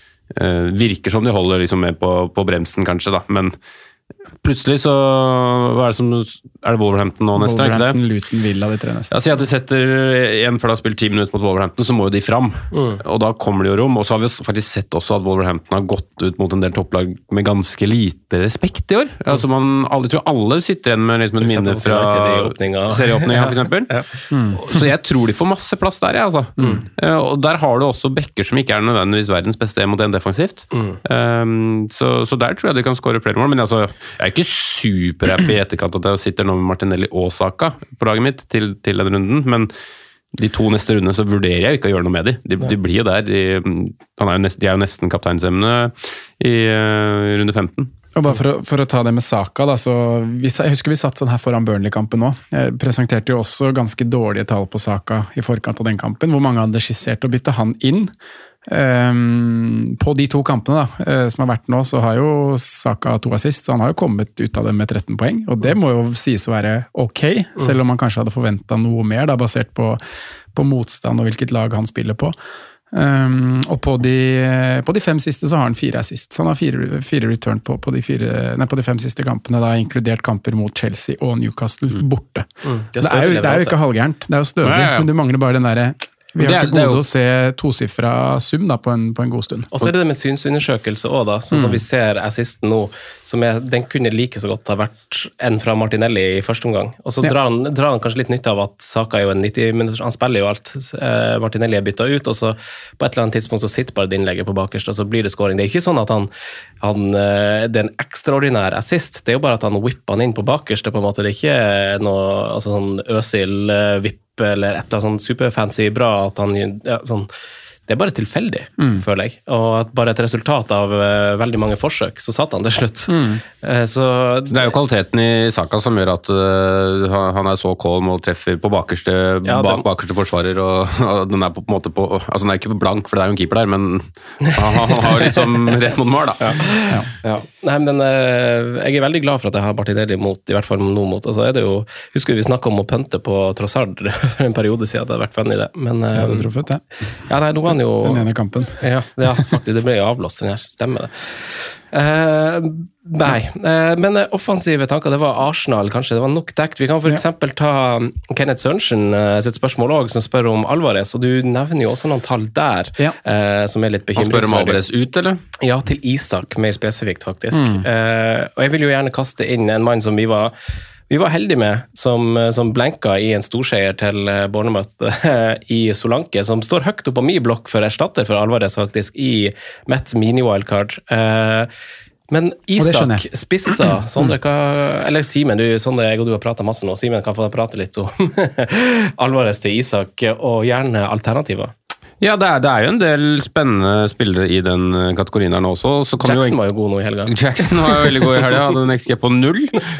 S7: uh, virker som de holder liksom med på, på bremsen kanskje da, men plutselig så hva er det som er det Wolverhampton nå neste,
S1: Wolverhampton, Luton, Villa, de tre neste.
S7: Ja, si at de setter igjen før de har spilt ti minutter mot Wolverhampton, så må jo de fram, mm. og da kommer de jo rom, og så har vi faktisk sett også at Wolverhampton har gått ut mot en del topplag med ganske lite respekt i år. Mm. Altså man, alle, jeg tror alle sitter igjen med liksom et minne fra serieåpninga for eksempel. Ja. Mm. Så jeg tror de får masse plass der, ja, altså. Mm. Og der har du også bekker som ikke er nødvendigvis verdens beste mot en defensivt. Mm. Um, så, så der tror jeg de kan skåre flere mål, men altså jeg er ikke superhappy i etterkant at jeg sitter nå med Martinelli og Saka på laget mitt til, til den runden, men de to neste rundene så vurderer jeg ikke å gjøre noe med de. De, de blir jo der. De, han er jo nesten, de er jo nesten kapteinsemne i uh, runde femten.
S1: Og bare for å, for å ta det med Saka, da, så vi, jeg husker vi satt sånn her foran Burnley-kampen nå. Jeg presenterte jo også ganske dårlige tall på Saka i forkant av den kampen, hvor mange hadde skissert å bytte han inn. Um, på de to kampene da, uh, som har vært nå, så har jo Saka to assist, så han har jo kommet ut av det med tretten poeng, og det må jo sies å være ok, selv om man kanskje hadde forventet noe mer da, basert på, på motstand og hvilket lag han spiller på. Um, og på de, på de fem siste så har han fire assist, så han har fire, fire return på, på, de fire, nei, på de fem siste kampene, da inkludert kamper mot Chelsea og Newcastle borte. Mm. Det, så det, er jo, det er jo ikke halvgærent, det er jo stødig, ja, ja, ja. Men du mangler bare den der. Vi har ikke gode å se tosifra sum da, på, en, på en god stund.
S5: Og så er det det med synsundersøkelse også da, sånn som mm. vi ser assisten nå, som er, den kunne like så godt ha vært en fra Martinelli i første omgang. Og så ja. drar, han, drar han kanskje litt nytte av at Saka er jo en nitti minutter, han spiller jo alt. Eh, Martinelli er byttet ut, og så på et eller annet tidspunkt så sitter bare det innlegget på bakerst, og så blir det scoring. Det er ikke sånn at han, han det er en ekstraordinær assist, det er jo bare at han whipper han inn på bakerst, det er på en måte, det er ikke noe altså sånn Øsil-vipp, eller et eller annet sånn superfancy bra, at han, ja, sånn, det er bare tilfeldig, mm. føler jeg. Og at bare et resultat av uh, veldig mange forsøk, så satt han til slutt. Mm. Uh, så,
S7: det er jo kvaliteten i Saka som gjør at uh, han er så calm og treffer på bakerste, ja, bak, bakerste forsvarer, og, og den er på en måte på, altså den er ikke blank, for det er jo en keeper der, men han, han har liksom rett mot mål, da.
S5: Ja. Ja. Ja. Nei, men uh, jeg er veldig glad for at jeg har Martinelli mot, i hvert fall nå mot, altså er det jo, husker vi snakket om å pønte på Trossard for en periode siden, at det hadde vært funny det, men uh,
S1: ja, du tror født, ja.
S5: Ja, nei, nå var han jo
S1: den ene kampen.
S5: Ja, ja, faktisk, det ble jo avblåst den her, stemmer det. Uh, nei, uh, men offensive tanker, det var Arsenal kanskje, det var nok dekt. Vi kan for eksempel ta Kenneth Sørensen uh, sitt spørsmål også, som spør om Alvarez, og du nevner jo også noen tall der, ja. uh, som er litt bekymringsverdig.
S7: Han spør om Alvarez ut, eller?
S5: Ja, til Isak, mer spesifikt faktisk. Mm. Uh, og jeg vil jo gjerne kaste inn en mann som vi var Vi var heldige med, som, som blenka i en storseier til Bournemouth i Solanke, som står høyt opp på min blokk for erstatter for Alvarez faktisk, i Mets mini-wildcard. Men Isak spissa, Sondre, hva, eller Simen, du, Sondre, jeg og du har pratet masse nå, Simen kan få prate litt om Alvarez til Isak, og gjerne alternativer.
S7: Ja, det er, det er jo en del spennende spillere i den kategorien her nå også. Så kan
S5: Jackson
S7: jo,
S5: var jo god nå i helga.
S7: Jackson var jo veldig god i helga, hadde en X G på null.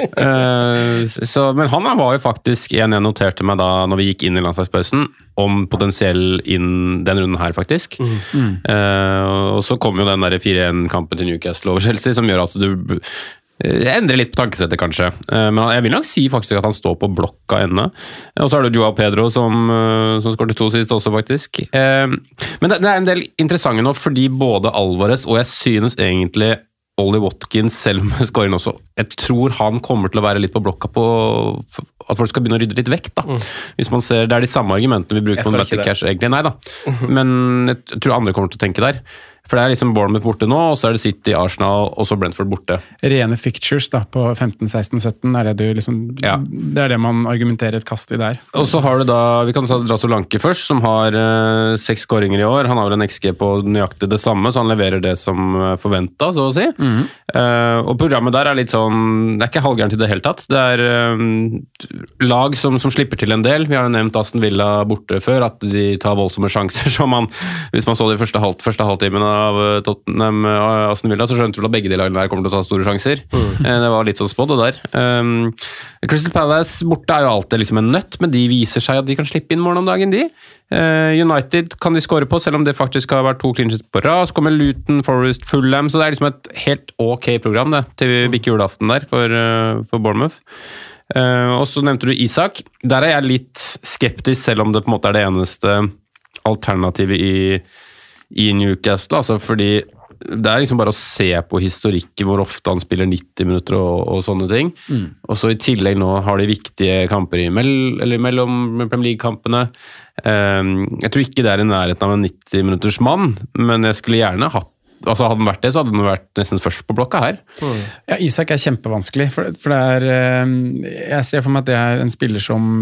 S7: Uh, så, men han var jo faktisk en jeg noterte meg da når vi gikk inn i landslagspausen, om potensiell inn den runden her, faktisk. Mm. Mm. Uh, og så kom jo den der fire en-kampen til Newcastle over Chelsea, som gjør at du Jeg endrer litt på tankesettet, kanskje. Men jeg vil nok si faktisk at han står på blokka ennå. Og så har du Joao Pedro, som, som skåret to sist også, faktisk. Men det er en del interessante nå, fordi både Alvarez og jeg synes egentlig Ollie Watkins, selv med scoringen også, jeg tror han kommer til å være litt på blokka på at folk skal begynne å rydde litt vekk, da. Mm. Hvis man ser, det er de samme argumentene vi bruker på Matic Cash, egentlig. Nei da. Men jeg tror andre kommer til å tenke der. For det er liksom Bournemouth borte nå, og så er det City, Arsenal, og så Brentford borte.
S1: Rene fictures da, på femten, seksten, sytten, er det du liksom, ja. Det er det man argumenterer et kast i der.
S7: Og så har du da, vi kan dra Solanke først, som har uh, seks skåringer i år. Han har vel en X G på nøyaktig det samme, så han leverer det som forventet, så å si. Mm. Uh, og programmet der er litt sånn, det er ikke halvgærent i det hele tatt. Det er um, lag som, som slipper til en del. Vi har jo nevnt Aston Villa borte før, at de tar voldsomme sjanser, som man, hvis man så det i første, halv, første halvtimen av Tottenham og Aston Villa, så skjønte vi at begge de lagene der kommer til å ta store sjanser. Mm. Det var litt sånn spådd, det der. Um, Crystal Palace borte er jo alltid liksom en nøtt, men de viser seg at de kan slippe inn mål om dagen, de. Uh, United kan de skåre på, selv om det faktisk har vært to clean sheets på rad. Så kommer Luton, Forest, Fulham, så det er liksom et helt ok program det, til bikke julaften der for, uh, for Bournemouth. Uh, og så nevnte du Isak. Der er jeg litt skeptisk, selv om det på en måte er det eneste alternativet i i Newcastle, altså fordi det er liksom bare å se på historikken hvor ofte han spiller nitti minutter og, og sånne ting. Mm. Og så i tillegg nå har de viktige kamper i mell, eller mellom Premier League-kampene. Um, jeg tror ikke det er i nærheten av en nitti minutters mann, men jeg skulle gjerne hatt altså hadde den vært det, så hadde den vært nesten først på blokka her. Mm.
S1: Ja, Isak er kjempevanskelig, for, for det er, jeg ser for meg at det er en spiller som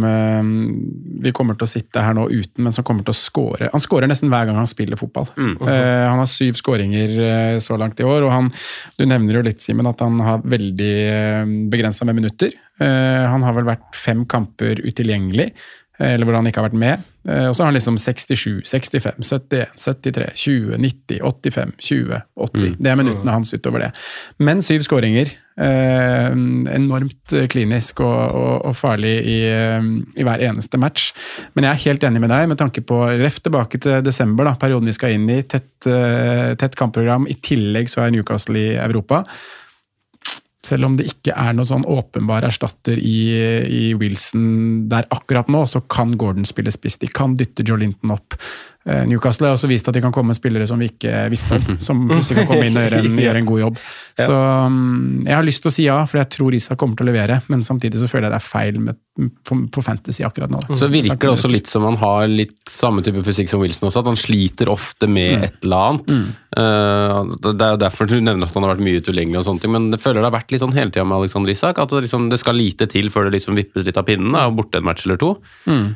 S1: vi kommer til å sitte her nå uten, men som kommer til å score. Han scorer nesten hver gang han spiller fotball. Mm. Uh, han har syv skåringer så langt i år, og han, du nevner jo litt, Simen, at han har veldig begrenset med minutter. Uh, han har vel vært fem kamper utilgjengelig, eller hvor han ikke har vært med. Og så har han liksom sekstisju, sekstifem, syttien, syttitre, tjue, nitti, åttifem, tjue, åtti. Mm. Det er minuttene hans utover det. Men syv skåringer. Eh, enormt klinisk og, og, og farlig i, i hver eneste match. Men jeg er helt enig med deg med tanke på ref tilbake til desember, da, perioden vi skal inn i, tett, tett kampprogram. I tillegg så er Newcastle i Europa. Selv om det ikke er noe sånn åpenbar erstatter i, i Wilson der akkurat nå, så kan Gordon spille spiss. De kan dytte Joe Linton opp. Newcastle har også vist at de kan komme spillere som vi ikke visste om, som plutselig kan komme inn og gjøre en, gjøre en god jobb. Ja. Så jeg har lyst til å si ja, for jeg tror Isak kommer til å levere, men samtidig så føler jeg det er feil med, på, på fantasy akkurat nå.
S7: Så virker det også litt som han har litt samme type fysikk som Wilson også, at han sliter ofte med mm. et eller annet. Mm. Uh, det er jo derfor du nevner at han har vært mye utilgjengelig og sånne ting, men jeg føler det har vært litt sånn hele tiden med Alexander Isak, at det, liksom, det skal lite til før det liksom vippes litt av pinnen, da, borte en match eller to. Mm.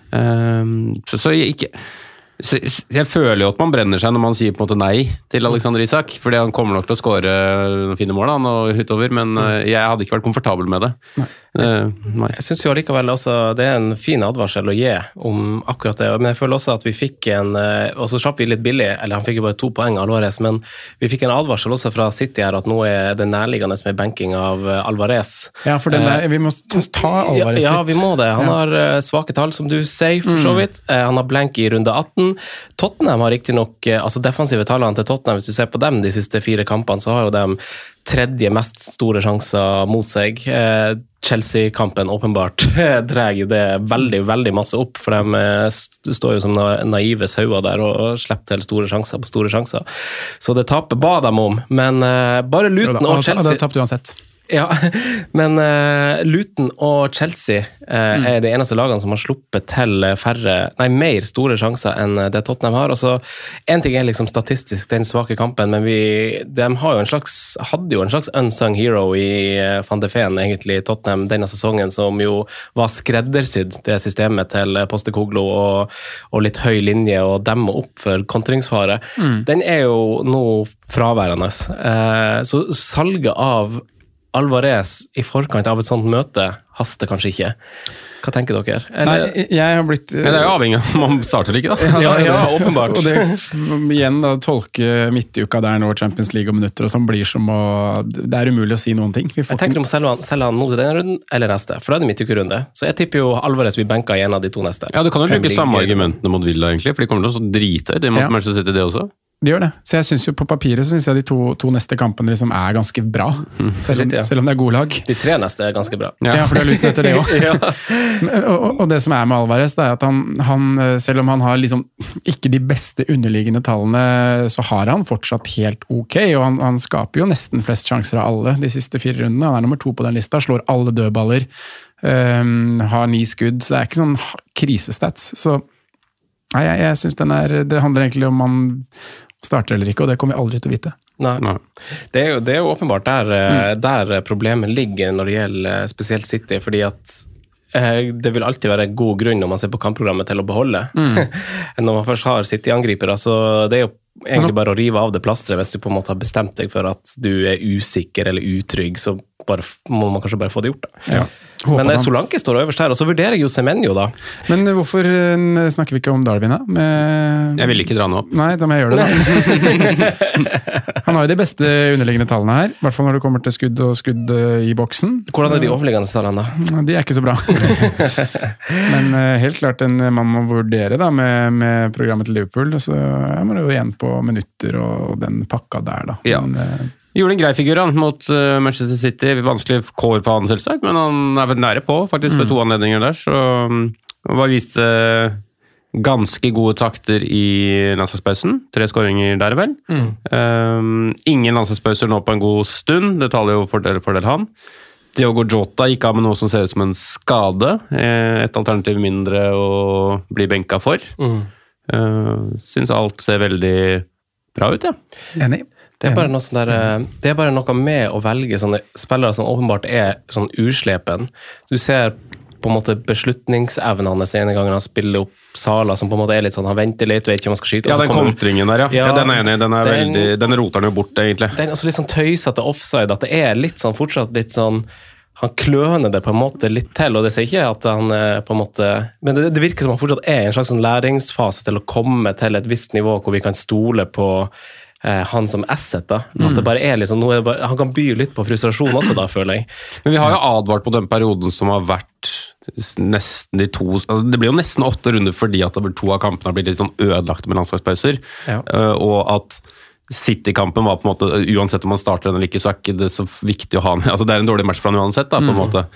S7: Uh, så, så jeg ikke... Så jeg føler jo at man brenner seg når man sier på en måte nei til Alexander Isak, fordi han kommer nok til å skåre fine mål han, og utover, men jeg hadde ikke vært komfortabel med det. Nei. Uh, nei.
S5: Jeg synes jo likevel også, det er en fin advarsel å gi om akkurat det, men jeg føler også at vi fikk en, og så slapp vi litt billig, eller han fikk jo bare to poeng Alvarez, men vi fikk en advarsel også fra City her, at nå er det nærliggende med banking av Alvarez.
S1: Ja, for den der, vi må ta Alvarez litt.
S5: Ja, vi må det. Han ja. har svake tall, som du sier, for så vidt. Mm. Han har blank i runde atten. Tottenham har riktig nok, altså defensive tallene til Tottenham, hvis du ser på dem de siste fire kampene, så har jo de tredje mest store sjanser mot seg. Chelsea-kampen åpenbart drar jo det veldig, veldig masse opp, for de står jo som naive sauer der og slipper til store sjanser på store sjanser. Så det taper ba dem om, men bare Luton og Chelsea...
S1: Det tapte uansett.
S5: Ja, men uh, Luton og Chelsea uh, mm. er de eneste lagene som har sluppet til færre, nei, mer store sjanser enn det Tottenham har. Og så, en ting er liksom statistisk den svake kampen, men vi, de har jo en slags, hadde jo en slags unsung hero i uh, Van de Ven, egentlig, Tottenham, denne sesongen, som jo var skreddersydd, det systemet til Postecoglou og, og litt høy linje og demme opp for kontringsfare. Mm. Den er jo nå fraværende. Uh, så salget av Alvarez i forkant av et sånt møte haster kanskje ikke. Hva tenker dere? Eller?
S1: Nei, jeg har blitt...
S7: Men det er jo avhengig av om man starter eller ikke, da.
S5: Ja, ja, åpenbart.
S1: Og det igjen da, tolke midtuka der nå, Champions League og minutter, og sånn blir som å... Det er umulig å si noen ting. Vi får
S5: jeg tenker om selger han, selger han nå til denne runden, eller neste, for da er det midtukerunde. Så jeg tipper jo Alvarez blir benka i en av de to neste.
S7: Ja, du kan jo bruke samme argumentene mot Villa, egentlig, for de kommer til å drite ut. De måtte ja. Manchester City det også.
S1: De gjør det. Så jeg synes jo på papiret så synes jeg de to, to neste kampene liksom er ganske bra. Selv om, selv om det er gode lag.
S5: De tre neste er ganske bra.
S1: Ja, ja for du har lyttet etter det også. ja. og, og det som er med Alvarez, det er at han, han, selv om han har liksom ikke de beste underliggende tallene, så har han fortsatt helt ok, og han, han skaper jo nesten flest sjanser av alle de siste fire rundene. Han er nummer to på den lista, slår alle dødballer, um, har ni skudd, så det er ikke sånn krisestats. Så nei, jeg, jeg synes den er, det handler egentlig om man starter eller ikke, og det kommer vi aldri til å vite.
S5: Nei, Nei. Det, er jo, det er jo åpenbart der, mm. der problemet ligger når det gjelder spesielt City, fordi at eh, det vil alltid være en god grunn når man ser på kampprogrammet til å beholde. Mm. Når man først har City-angripere, så det er jo egentlig bare å rive av det plastret hvis du på en måte har bestemt deg for at du er usikker eller utrygg, så bare, må man kanskje bare få det gjort da. Ja. Men Solanke står øverst her, og så vurderer jeg jo Semenyo da. Men
S1: hvorfor snakker vi ikke om Darwin da? Med...
S7: Jeg vil ikke dra den opp.
S1: Nei, da må jeg gjøre det da. Han har jo de beste underliggende tallene her, i hvert fall når det kommer til skudd og skudd i boksen.
S5: Hvordan er de overliggende tallene da?
S1: De er ikke så bra. Men helt klart en man må vurdere da, med, med programmet til Liverpool, så er man jo igjen på minutter og den pakka der da.
S7: Ja. Men, gjorde en grei figur han mot uh, Manchester City, vanskelig kår for han selvsagt, men han er vel nære på faktisk ved mm. to anledninger der, så um, han var vist uh, ganske gode takter i landslagspausen, tre skåringer der vel. Mm. Um, ingen landslagspauser nå på en god stund, det taler jo fordel, fordel han. Diogo Jota gikk av med noe som ser ut som en skade, et alternativ mindre å bli benka for. Mm. Uh, synes alt ser veldig bra ut, ja.
S1: Enig.
S5: Det er, bare noe sånn der, det er bare noe med å velge sånne spillere som åpenbart er sånn urslepen. Du ser på en måte beslutningsevnen hans ene gangen han spiller opp Sala, som på en måte er litt sånn, han venter litt, vet ikke om han skal skyte.
S7: Ja, den kontringen der, ja. ja. Ja, den er enig, den er den, veldig, den roter han jo bort, egentlig.
S5: Den er også litt sånn tøysete offside, at det er litt sånn, fortsatt litt sånn, han kløner det på en måte litt til, og det sier ikke at han på en måte, men det, det virker som han fortsatt er i en slags sånn læringsfase til å komme til et visst nivå, hvor vi kan stole på han som asset da, at det bare er liksom noe, han kan by litt på frustrasjon også da, føler jeg.
S7: Men vi har jo advart på den perioden som har vært nesten de to, altså det blir jo nesten åtte runder fordi at to av kampene har blitt litt sånn ødelagt med landslagspauser, ja. Og at City-kampen var på en måte, uansett om man starter den eller ikke, så er ikke det så viktig å ha med, altså det er en dårlig match for han uansett da, på en mm. måte.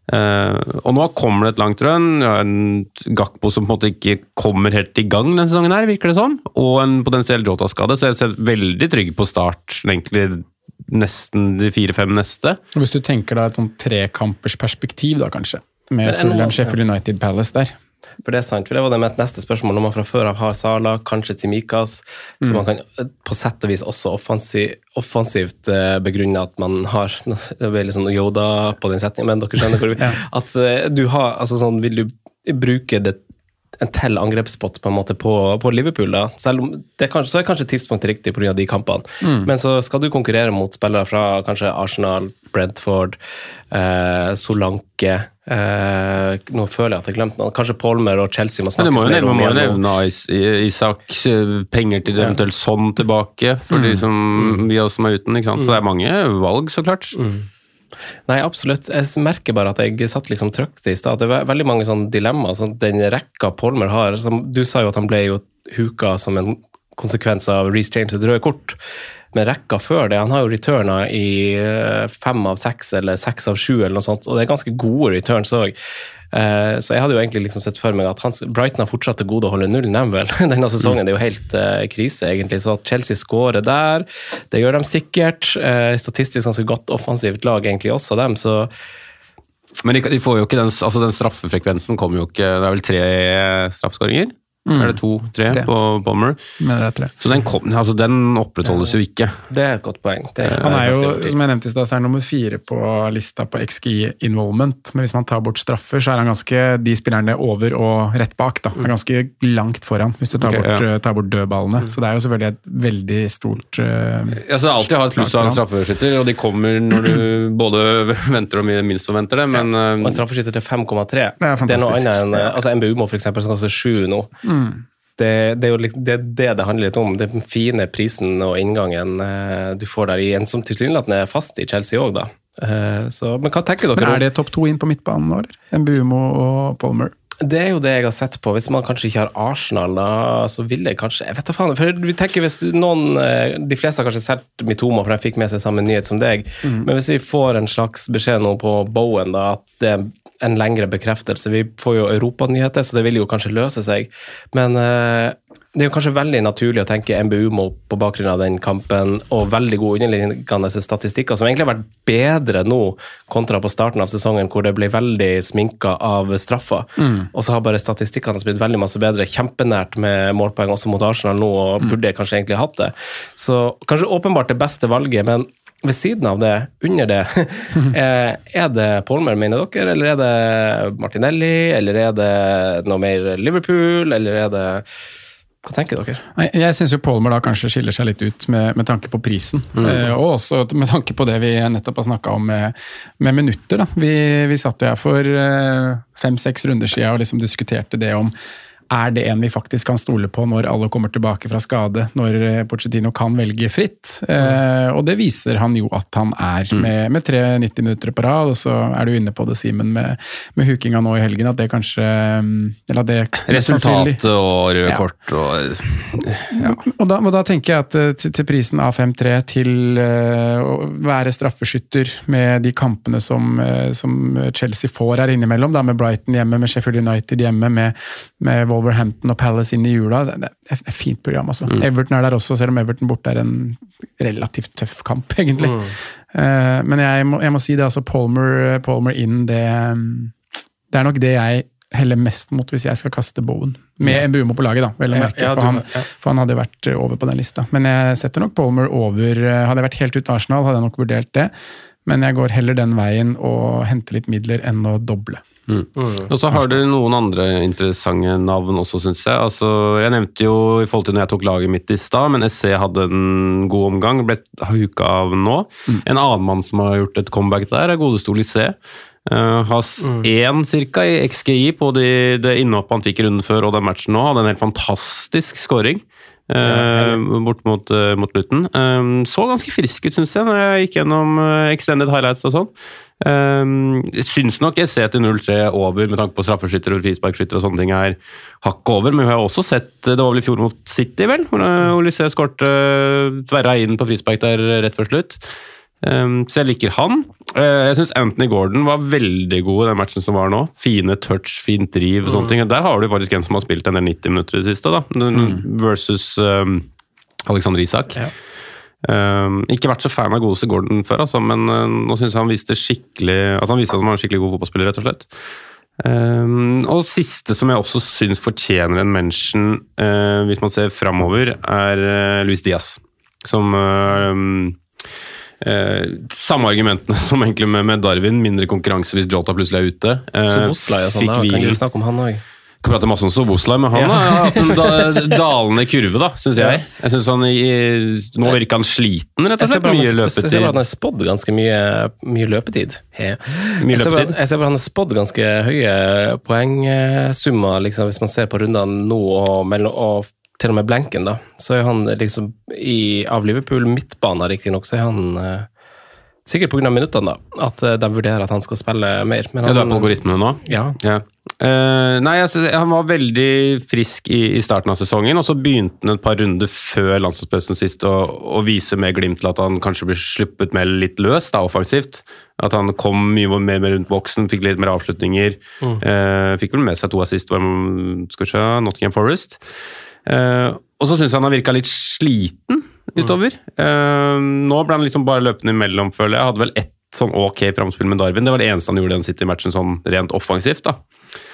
S7: Uh, og nå kommer det et langt rønn, en Gakpo som på en måte ikke kommer helt i gang denne sesongen her, virker det sånn, og en potensiell Jota-skade, så jeg ser veldig trygg på start, egentlig nesten de fire-fem neste.
S1: Hvis du tenker da et sånn trekampers perspektiv da kanskje, med Fulham, Sheffield United, Palace der.
S5: For det er sant, for det var det med et neste spørsmål, når man fra før av har Sala, kanskje Tsimikas, så mm. man kan på sett og vis også offensiv, offensivt begrunne at man har, det blir litt sånn Yoda på den setningen, men dere skjønner hvor vi, ja. At du har, altså sånn, vil du bruke det en til angrepsspott på en måte på, på Liverpool da, selv om det er kanskje, så er kanskje tidspunktet riktig på grunn av de kampene, mm. men så skal du konkurrere mot spillere fra kanskje Arsenal, Brentford, eh, Solanke, eh, nå føler jeg at jeg glemte noe, kanskje Palmer og Chelsea må snakkes mer om.
S7: Man må jo nevne Isak, penger til eventuelt ja. Sånn tilbake, for mm. de som mm. vi også er uten, ikke sant? Mm. Så det er mange valg så klart. Mm.
S5: Nei, absolutt. Jeg merker bare at jeg satt liksom trøkt i sted. Det er veldig mange sånne dilemmaer. Så den rekka Palmer har, som, du sa jo at han ble jo huka som en konsekvens av Reece James' røde kort. Men rekka før det, han har jo returna i fem av seks eller seks av sju eller noe sånt, og det er ganske gode returns også. Uh, så jeg hadde jo egentlig liksom sett for meg at han, Brighton har fortsatt til gode å holde null nevn vel denne sesongen, det er jo helt uh, krise egentlig, så at Chelsea skårer der, det gjør de sikkert, uh, statistisk ganske godt offensivt lag egentlig også dem, så
S7: men de, de får jo ikke den, altså den straffefrekvensen kommer jo ikke, det er vel tre straffeskåringer Mm. Er det to, tre, tre. På Palmer?
S1: Men det er tre.
S7: Så den, kom, altså, den opprettholdes jo ikke.
S5: Det er et godt poeng. Er,
S1: han er jo, som jeg nevnte i sted, så er nummer fire på lista på X G I-involvement, men hvis man tar bort straffer, så er han ganske, de spillerne over og rett bak, da. Er ganske langt foran, hvis du tar, okay, bort, ja. tar bort dødballene. Så det er jo selvfølgelig et veldig stort uh,
S7: ja, så det er alltid har et pluss av en straffeskytter, og de kommer når du både venter og minst forventer det, men...
S5: Ja. Og en straffeskytter til fem komma tre.
S1: Det er fantastisk. Det er noe annet
S5: enn, altså N B U må for eksempel, som koster sju nå. Mm. Det, det er jo det, det det handler litt om, den fine prisen og inngangen du får der i en som tilsynelatende er fast i Chelsea også da. Så, men hva tenker dere?
S1: Men er det topp to inn på midtbanen nå, eller? N B U og Palmer?
S5: Det er jo det jeg har sett på. Hvis man kanskje ikke har Arsenal, da, så vil jeg kanskje... Jeg vet da faen, for vi tenker hvis noen... De fleste har kanskje sett Mitoma, for de fikk med seg samme nyhet som deg. Mm. Men hvis vi får en slags beskjed nå på Bowen, da, at det er en lengre bekreftelse. Vi får jo Europa-nyheter, så det vil jo kanskje løse seg. Men uh, det er jo kanskje veldig naturlig å tenke N B U må på bakgrunn av den kampen, og veldig gode underliggende statistikker, som egentlig har vært bedre nå, kontra på starten av sesongen, hvor det ble veldig sminket av straffa. Mm. Og så har bare statistikkene blitt veldig masse bedre, kjempenært med målpoeng også mot Arsenal nå, og mm. burde kanskje egentlig hatt det. Så kanskje åpenbart det beste valget, men ved siden av det, under det, er det Palmer, mener dere, eller er det Martinelli, eller er det noe mer Liverpool, eller er det... Hva tenker dere?
S1: Nei, jeg synes jo Palmer da kanskje skiller seg litt ut med, med tanke på prisen, mm. eh, og også med tanke på det vi nettopp har snakket om med, med minutter. Da. Vi, vi satt jo her for eh, fem-seks runder siden og liksom diskuterte det om er det en vi faktisk kan stole på når alle kommer tilbake fra skade, når Pochettino kan velge fritt. Eh, og det viser han jo at han er, med, med tre nitti minutter på rad, og så er du inne på det, Simen, med, med hukinga nå i helgen, at det kanskje... Eller at det,
S7: resultat og røde kort og...
S1: Ja. Og, da, og da tenker jeg at til, til prisen av fem tre til uh, å være straffeskytter med de kampene som, uh, som Chelsea får her innimellom, da, med Brighton hjemme, med Sheffield United hjemme, med, med Wolverhampton og Palace inn i jula. Det er et fint program, altså. Mm. Everton er der også, selv om Everton borte er en relativt tøff kamp, egentlig. Mm. Uh, men jeg må, jeg må si det, altså Palmer, Palmer inn, det, det er nok det jeg heller mest mot hvis jeg skal kaste Bowen. Med en Mbumo på laget, da, vel å merke, ja, ja, for, han, ja. for han hadde vært over på den lista. Men jeg setter nok Palmer over, hadde jeg vært helt ut Arsenal, hadde jeg nok vurdert det. Men jeg går heller den veien og henter litt midler enn å doble.
S7: Mm. Mm. Og så har du noen andre interessante navn også, synes jeg. Altså, jeg nevnte jo i forhold til når jeg tok laget mitt i stad, men S C hadde en god omgang, ble huka av nå. Mm. En annen mann som har gjort et comeback der, er godeste Olysée. Uh, har én cirka i X G I på det de innhoppet han fikk runden før og den matchen nå. Hadde en helt fantastisk scoring. Uh, bort mot, uh, mot Luton. Um, så ganske frisk ut, synes jeg, når jeg gikk gjennom uh, extended highlights og sånn. Um, jeg synes nok jeg ser til null tre over med tanke på straffeskytter og frisparkskytter og sånne ting her hakk over, men vi har også sett, det var vel i fjor mot City vel, hvor uh, Olysée skårte uh, tverra inn på frispark der rett før slutt. Um, så jeg liker han. Uh, jeg synes Anthony Gordon var veldig god i den matchen som var nå. Fine touch, fint driv og sånne mm. ting. Der har du faktisk en som har spilt en del nitti minutter i det siste da, mm. versus um, Alexander Isak. Ja. Um, ikke vært så fan av godeste Gordon før, altså, men uh, nå synes jeg han viste skikkelig at han viste at han var en skikkelig god fotballspiller, rett og slett. Um, og siste som jeg også synes fortjener en mention, uh, hvis man ser fremover, er uh, Luis Diaz, som uh, um, Uh, samme argumentene som egentlig med, med Darwin, mindre konkurranse hvis Jota plutselig er ute. Uh,
S5: Soboslai og sånn, da kan du snakke om han også.
S7: Kan prate masse om Soboslai, men han ja. har hatt en da, dalende kurve, da, synes jeg. Jeg synes han i, nå virker han sliten, rett og slett. Mye løpetid.
S5: Jeg ser bare han har spådd ganske mye, mye løpetid. Mye jeg, ser bare, jeg ser bare han har spådd ganske høye poengsummer, liksom, hvis man ser på rundene nå og, mellom, og til og med blanken da, så er han liksom i, av Liverpool midtbanen riktig nok, så er han uh, sikkert på grunn av minuttene da, at uh, de vurderer at han skal spille mer. Men han,
S7: ja, du er på algoritmene nå?
S5: Ja.
S7: ja. Uh, nei, altså, han var veldig frisk i, i starten av sesongen, og så begynte han et par runder før landslagspausen sist å, å vise med glimt til at han kanskje ble sluppet med litt løs da, offensivt. At han kom mye mer med rundt boksen, fikk litt mer avslutninger, mm. uh, fikk vel med seg to assist, hvor man skal se, Nottingham Forest. Uh, og så synes jeg han har virket litt sliten utover. Uh, nå ble han liksom bare løpende imellom, føler jeg. Jeg hadde vel ett sånn ok framspill med Darwin. Det var det eneste han gjorde i den City-matchen sånn rent offensivt da.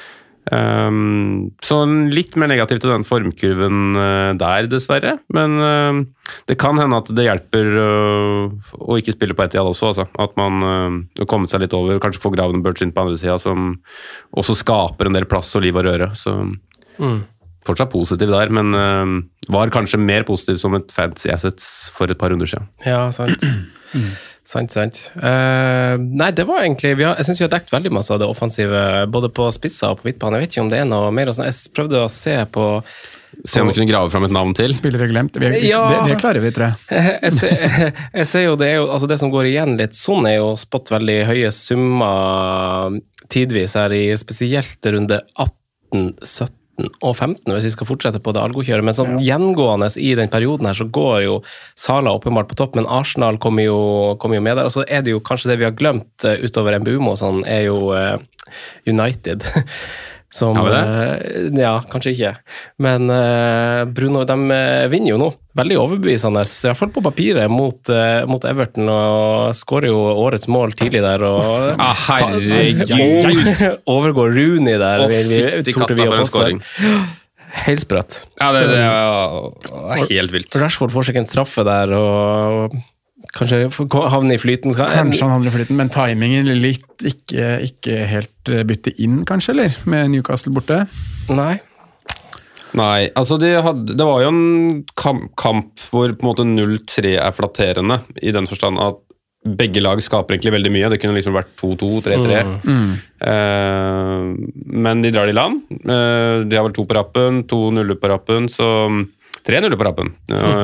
S7: Um, så litt mer negativt til den formkurven uh, der, dessverre. Men uh, det kan hende at det hjelper uh, å ikke spille på Etihad også. Altså. At man uh, har kommet seg litt over, kanskje få Gravenberch inn på andre siden, som også skaper en del plass og liv og røre. Så mm. fortsatt positiv der, men uh, var kanskje mer positiv som et fancy assets for et par runder siden.
S5: Ja, sant. Sant, sant. Uh, nei, det var egentlig, vi har, jeg synes vi har dekt veldig masse av det offensive, både på spisser og på midtbanen. Jeg vet ikke om det er noe mer. Sånn. Jeg prøvde å se på...
S7: Se om vi kunne grave frem et navn til.
S1: Spillere glemt. Vi,
S5: ja,
S1: det, det klarer vi, tror jeg.
S5: jeg, ser, jeg ser jo, det er jo, altså det som går igjen litt sånn er jo spott veldig høye summer tidvis her i spesielt runde atten sytten og femten, hvis vi skal fortsette på det algokjøret, men sånn ja. Gjengående i den perioden her, så går jo Sala åpenbart på topp, men Arsenal kommer jo, kommer jo med der, og så er det jo kanskje det vi har glemt uh, utover en Mbumo, sånn, er jo uh, United, som,
S7: ja,
S5: uh, ja, kanskje ikke, men uh, Bruno, de uh, vinner jo nå, veldig overbevisende, i hvert fall på papiret, mot, uh, mot Everton, og skårer jo årets mål tidlig der, og
S7: ah, herregud,
S5: overgår Rooney der,
S7: og fytti katta for en skåring.
S5: Helt sprøtt.
S7: Ja, det, det er helt vilt.
S5: Rashford får seg en straffe der, og kanskje havne i flyten.
S1: Kanskje han havner i flyten, men timingen litt ikke, ikke helt bytte inn, kanskje, eller? Med Newcastle borte?
S5: Nei.
S7: Nei, altså de hadde, det var jo en kamp, kamp hvor på en måte null tre er flatterende, i den forstand at begge lag skaper egentlig veldig mye. Det kunne liksom vært to to, tre tre. Mm. Eh, men de drar i land. Eh, de har vel to på rappen, to nuller på rappen, så tre nuller på rappen.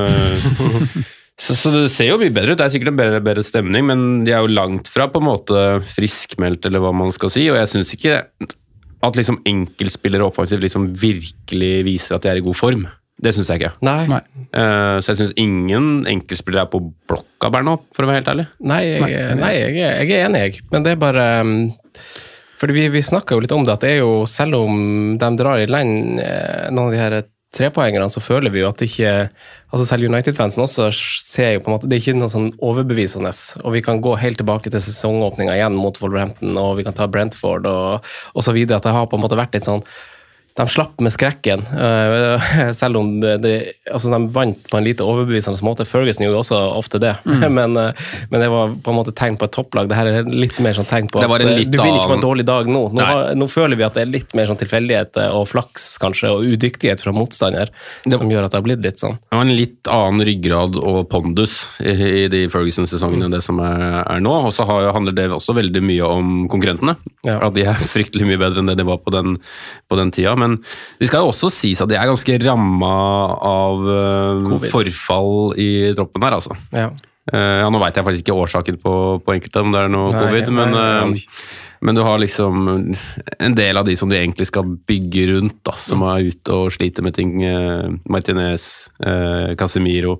S7: Eh, Så, så det ser jo mye bedre ut, det er sikkert en bedre, bedre stemning, men de er jo langt fra på en måte friskmeldt, eller hva man skal si, og jeg synes ikke at liksom enkeltspillere offensivt liksom virkelig viser at de er i god form. Det synes jeg ikke.
S5: Nei. Nei.
S7: Uh, så jeg synes ingen enkeltspillere er på blokka bare nå, for å være helt ærlig.
S5: Nei, jeg, nei, jeg, jeg er enig, jeg. Men det er bare... Um, fordi vi, vi snakket jo litt om det, at det er jo, selv om de drar i land, noen av de her trepoengerne, så føler vi jo at det ikke... Altså selv United-fansen også ser jo på en måte, det er ikke noe sånn overbevisende, og vi kan gå helt tilbake til sesongåpningen igjen mot Wolverhampton, og vi kan ta Brentford og, og så videre, at det har på en måte vært litt sånn, de slapp med skrekken, uh, selv om det, altså de vant på en lite overbevisende måte. Ferguson gjorde også ofte det, mm. men, uh, men det var på en måte tegn på et topplag. Det her er litt mer sånn tegn på at du vil ikke ha en dårlig dag nå. Nå, har, nå føler vi at det er litt mer sånn tilfeldighet og flaks kanskje, og udyktighet fra motstander, det, som gjør at det har blitt litt sånn.
S7: Det var en litt annen ryggrad og pondus i, i de Ferguson-sesongene enn det som er, er nå, og så har, handler det også veldig mye om konkurrentene. Ja. At de er fryktelig mye bedre enn det de var på den, på den tida, men det skal jo også sies at de er ganske rammet av uh, forfall i troppen her, altså. Ja. Uh, ja, nå vet jeg faktisk ikke årsaken på, på enkelte, om det er noe nei, covid, men, nei, uh, men du har liksom en del av de som de egentlig skal bygge rundt, da, som er ute og sliter med ting. Uh, Martinez, uh, Casemiro.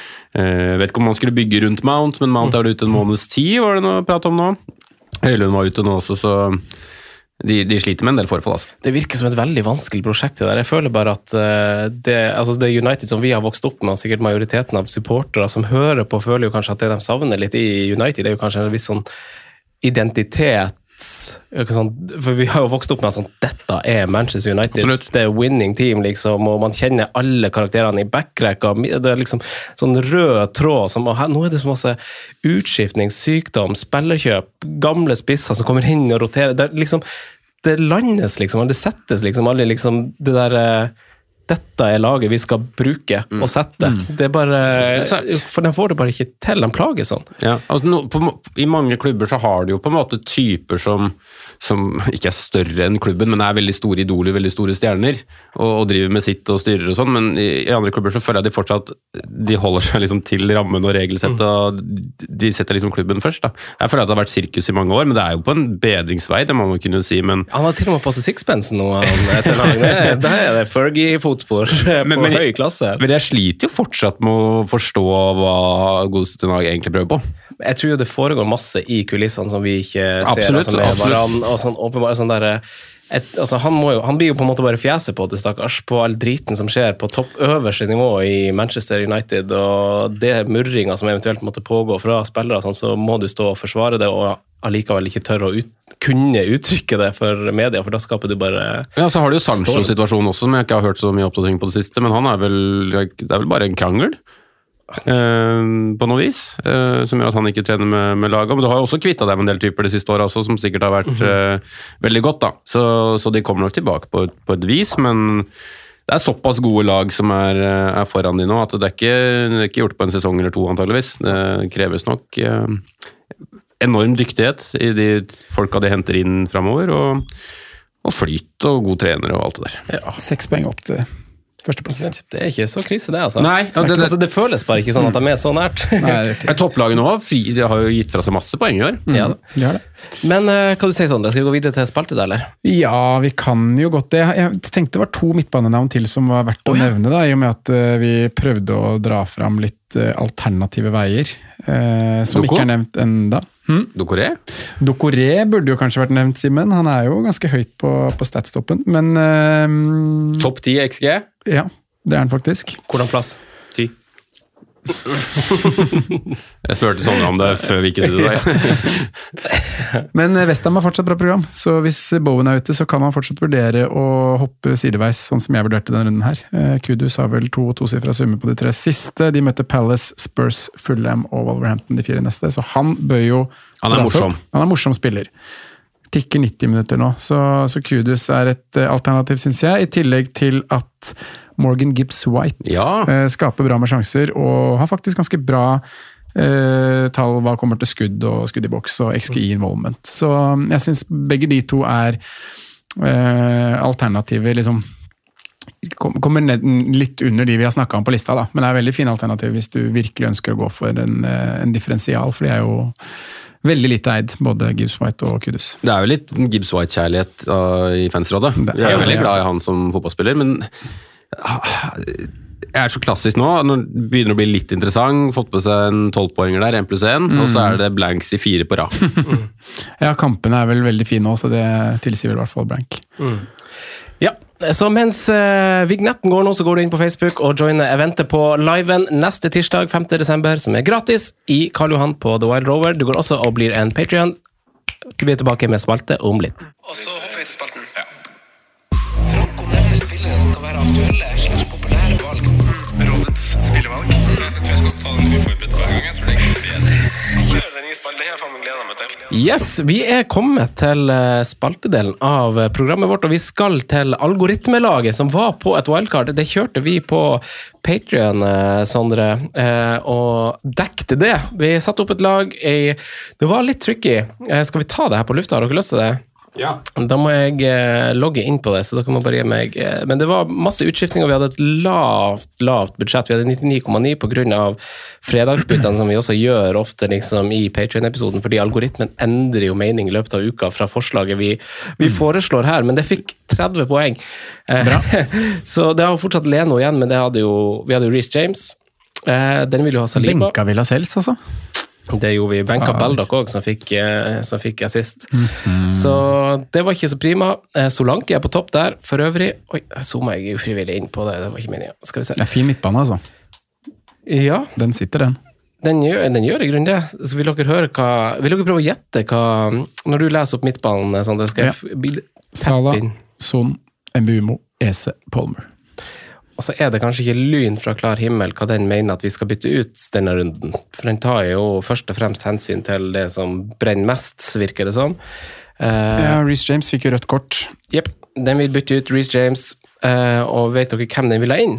S7: Uh, vet ikke om man skulle bygge rundt Mount, men Mount er vel ute en måneds tid, var det noe å prate om nå? Høylund var ute nå også, så... De, de sliter med en del forfall, altså.
S5: Det virker som et veldig vanskelig prosjekt det der. Jeg føler bare at uh, det, altså det United som vi har vokst opp med, og sikkert majoriteten av supportere som hører på, føler jo kanskje at det de savner litt i United, det er jo kanskje en viss sånn identitet, sånn, for vi har jo vokst opp med sånn, dette er Manchester United, absolutt. Det er winning team, liksom, og man kjenner alle karakterene i backrekka, det er liksom sånn rød tråd, som, og her, nå er det så masse utskiftning, sykdom, spillerkjøp, gamle spisser som kommer inn og roterer, det er liksom, det landes liksom, det settes liksom, alle liksom, det der, dette er laget vi skal bruke og sette, mm. det er bare, for de får det bare ikke til, de plager sånn.
S7: Ja, altså no, på, i mange klubber så har de jo på en måte typer som, som ikke er større enn klubben, men er veldig store idoler, veldig store stjerner, og, og driver med sitt og styrer og sånn, men i, i andre klubber så føler jeg de fortsatt, de holder seg liksom til rammen og regelsettet, og de setter liksom klubben først da. Jeg føler at det har vært sirkus i mange år, men det er jo på en bedringsvei, det må man kunne si, men...
S5: Han har til og med på seg sixpensen nå, etter lang, det, det er det Fergie-fotspor på men, men, høy klasse.
S7: Men jeg sliter jo fortsatt med å forstå hva godeste Ten Hag egentlig prøver på.
S5: Jeg tror jo det foregår masse i kulissene som vi ikke ser.
S7: Absolutt,
S5: altså, med hverandre, og sånn, åpenbart, sånn der, et, altså, han, må jo, han blir jo på en måte bare fjeset på det stakkars, på all driten som skjer på topp øverste nivå i Manchester United, og det murringa som eventuelt måtte pågå fra spillere, sånn, så må du stå og forsvare det, og allikevel ikke tør å ut, kunne uttrykke det for media, for da skaper du bare...
S7: Ja, så har du jo Sancho-situasjonen også, som jeg ikke har hørt så mye oppdatering på det siste, men han er vel, det er vel bare en krangel, eh, på noe vis, eh, som gjør at han ikke trener med, med laget, men du har jo også kvittet deg med en del typer de siste årene også, som sikkert har vært mm-hmm. eh, veldig godt da, så, så de kommer nok tilbake på, på et vis, men det er såpass gode lag som er, er foran de nå, at det er, ikke, det er ikke gjort på en sesong eller to antageligvis, det kreves nok... Eh, enorm dyktighet i de folka de henter inn fremover, og, og flyt og god trener og alt det der.
S1: Ja, seks poeng opp til førsteplass.
S5: Det er ikke så krise det, altså.
S7: Nei,
S5: det, det, altså, det føles bare ikke sånn at de er så nært.
S7: Nei, topplaget nå de har jo gitt fra seg masse poeng i år.
S5: Mm. Ja, de har det. Men uh, hva du sier sånn, skal vi gå videre til spalte der, eller?
S1: Ja, vi kan jo godt det. Jeg tenkte det var to midtbanenavn til som var verdt å oh, ja. nevne, da, i og med at uh, vi prøvde å dra fram litt uh, alternative veier, uh, som Doko? Ikke er nevnt enda. Hmm?
S7: Dokore?
S1: Dokore burde jo kanskje vært nevnt, Simen. Han er jo ganske høyt på, på statstoppen, men... Uh,
S7: Topp ti X G?
S1: Ja, det er han faktisk.
S5: Hvordan plass?
S7: ti. Jeg spurte sånn om det før vi ikke sier det.
S1: Men Westham har fortsatt bra program, så hvis Bowen er ute, så kan man fortsatt vurdere å hoppe sideveis, sånn som jeg vurderte denne runden her. Kudus har vel to tosifra summer på de tre siste. De møter Palace, Spurs, Fulham og Wolverhampton de fire neste, så han bør jo...
S7: Han er morsom.
S1: Han er morsom spiller. Tikker nitti minutter nå, så, så Kudus er et alternativ, synes jeg, i tillegg til at Morgan Gibbs-White
S7: ja.
S1: eh, skaper bra med sjanser, og har faktisk ganske bra eh, tall hva kommer til skudd og skudd i boks og X G I involvement. Så jeg synes begge de to er eh, alternativer, liksom, kommer ned, litt under de vi har snakket om på lista, da. Men det er veldig fine alternativ hvis du virkelig ønsker å gå for en, en differensial, for de er jo veldig lite eid, både Gibbs-White og Kudus.
S7: Det er jo litt Gibbs-White-kjærlighet uh, i fansrådet. Jeg er jo veldig glad i han som fotballspiller, men uh, jeg er så klassisk nå. Nå begynner det å bli litt interessant. Fått på seg en tolv-poenger der, en pluss en, mm. og så er det blanks i fire på rad.
S1: Ja, kampene er vel veldig fine også, så det tilsier vel i hvert fall blank.
S5: Mm. Ja, så mens uh, vignetten går nå, så går du inn på Facebook og joiner eventet på liven neste tirsdag femte desember, som er gratis i Karl Johan på The Wild Rover. Du går også og blir en Patreon. Vi er tilbake med spalte om litt. Og så hopper vi til spalten. Ja. Franco nevner spillere som kan være aktuelle slags populære valg. Rådets spillevalg. Jeg tror jeg skal ta den uforberedt hver gang. Jeg tror det er ikke bedre. Kjør den nye spalten. Det her får vi glede meg til. Yes, vi er kommet til spaltedelen av programmet vårt, og vi skal til algoritmelaget som var på et wildcard. Det kjørte vi på Patreon, Sondre, og dekte det. Vi satte opp et lag i... Det var litt tricky. Skal vi ta det her på lufta? Har dere lyst til det?
S7: Ja.
S5: Da må jeg eh, logge inn på det, så da kan man bare gi meg eh, men det var masse utskiftninger, vi hadde et lavt, lavt budsjett, vi hadde nittini komma ni på grunn av fredagsbyttene som vi også gjør ofte liksom, i Patreon-episoden, fordi algoritmen endrer jo mening i løpet av uka fra forslaget vi, vi mm. foreslår her, men det fikk tretti poeng. Eh, så det har jo fortsatt Leno igjen, men det hadde jo, vi hadde jo Reece James, eh, den vil jo ha Saliba.
S1: Benka Villa Sels, altså.
S5: Det gjorde vi. Benka Baldock også, som fikk, som fikk assist. Mm-hmm. Så det var ikke så prima. Solanke er på topp der. For øvrig, oi, jeg zoomer jeg ufrivillig inn på det. Det var ikke meningen. Skal vi se.
S1: Det er fin midtbane, altså.
S5: Ja.
S1: Den sitter, den.
S5: Den gjør, den gjør i grunnen det. Så vil dere høre hva... Vil dere prøve å gjette hva... Når du leser opp midtbanen, Sondre, skal jeg... Ja.
S1: Salah, Son, Mbumo, Eze, Palmer.
S5: Og så er det kanskje ikke lyn fra klar himmel hva den mener at vi skal bytte ut denne runden. For den tar jo først og fremst hensyn til det som brenner mest, virker det som.
S1: Uh, ja, Reece James fikk jo rødt kort.
S5: Jepp, den vil bytte ut Reece James, uh, og vet dere hvem den vil ha inn?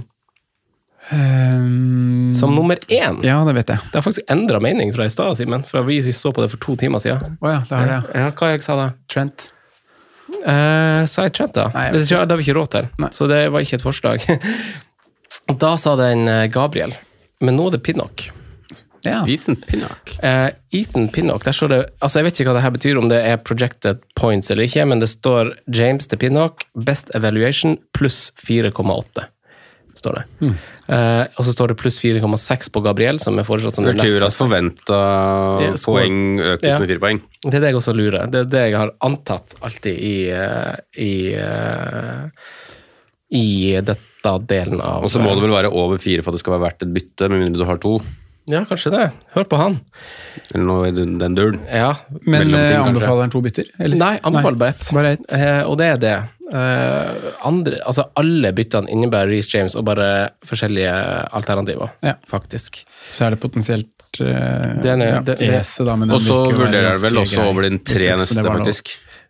S5: Um, som nummer én.
S1: Ja, det vet jeg.
S5: Det har faktisk endret mening fra i sted, Simen. For vi så på det for to timer siden.
S1: Åja, oh, det har det.
S5: Ja, hva jeg sa da?
S1: Trent.
S5: Uh, sa jeg Trent da? Nei, det, det har vi ikke råd til, Nei. Så det var ikke et forslag. Da sa den Gabriel, men nå er det Pinnock.
S7: Ja. Ethan Pinnock.
S5: Uh, Ethan Pinnock, der står det, altså jeg vet ikke hva det her betyr, om det er projected points eller ikke, men det står James til Pinnock, best evaluation, pluss fire komma åtte. Står det. Mm. Uh, og så står det pluss fire komma seks på Gabriel, som er foreslått som det neste.
S7: Det betyr at forventet poeng økes ja. med fire poeng.
S5: Det er det jeg også lurer. Det er det jeg har antatt alltid i, uh, i, uh, i dette delen av...
S7: Og så må det vel være over fire for at det skal være verdt et bytte, med mindre du har to.
S5: Ja, kanskje det. Hør på han.
S7: Eller noe i den den duren.
S5: Ja.
S1: Men
S7: Mellomting,
S1: eh,
S7: kanskje.
S1: anbefaler han to bytter? Eller?
S5: Nei, anbefaler bare ett.
S1: Bare ett.
S5: Eh, og det er det. Eh, andre, altså alle byttene innebærer Reece James og bare forskjellige alternativer,
S1: Ja.
S5: faktisk.
S1: Så er det potensielt uh,
S5: Den er-
S1: ja,
S5: det- det-
S1: Ese, da. Men den
S7: Og så
S1: virker jo å være
S7: vurderer jeg vel
S1: ganske
S7: også
S1: grei.
S7: over din tre
S1: Jeg tror ikke
S7: neste,
S1: det var lov.
S7: faktisk.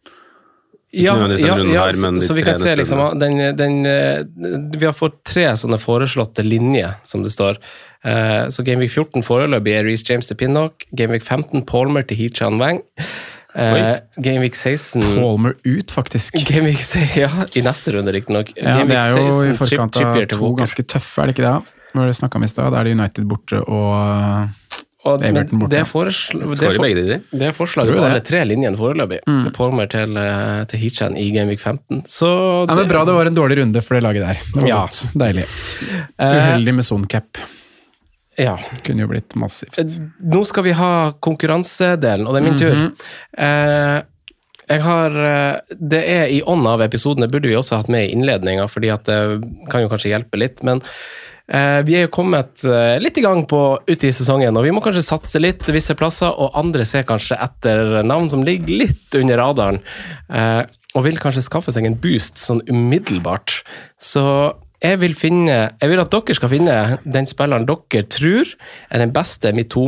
S5: Ja,
S7: nødvendigvis den
S5: ja,
S7: runden
S5: ja,
S7: her, men
S5: så,
S7: de
S5: så vi
S7: tre
S5: kan se
S7: neste
S5: liksom den, den, eh, vi har fått tre sånne foreslåtte linjer, som det står. Eh, så Gameweek fjorten foreløpig er Reece James til Pinnock, Gameweek femten Palmer til Hee-Chan Wang, eh, Gameweek seksten
S1: Palmer ut, faktisk.
S5: Gameweek seksten, ja, i neste runde riktig nok.
S1: Ja, det er jo i
S5: seksten,
S1: forkant av
S5: Trippier til
S1: to
S5: Walker.
S1: ganske tøffe, er det ikke det? Når det snakket om i sted, da er det United borte og
S5: Og
S1: Everton borte.
S5: det er foresl- det er
S7: Skårer
S5: for-
S7: begge de.
S5: Det er forslaget
S1: Tror du
S5: på
S1: det?
S5: alle tre linjene foreløpig. Med Palmer til, eh, til Hee-Chan i Gameweek femten. Så
S1: Ja, men Bra det var en dårlig runde for det laget der. Det var
S5: Ja.
S1: godt. Deilig.
S5: Eh,
S1: Uheldig med Zoncap.
S5: Ja.
S1: Kunne jo blitt massivt.
S5: Nå skal vi ha konkurransedelen, og det er min tur. Eh, jeg har, eh, det er i ånd av episoden, det burde vi også hatt med i innledningen, fordi at det kan jo kanskje hjelpe litt, men eh, vi er jo kommet eh, litt i gang på ute i sesongen, og vi må kanskje satse litt visse plasser, og andre ser kanskje etter navn som ligger litt under radaren, eh, og vil kanskje skaffe seg en boost sånn umiddelbart. Så jeg vil finne, jeg vil at dere skal finne den spilleren dere tror er den beste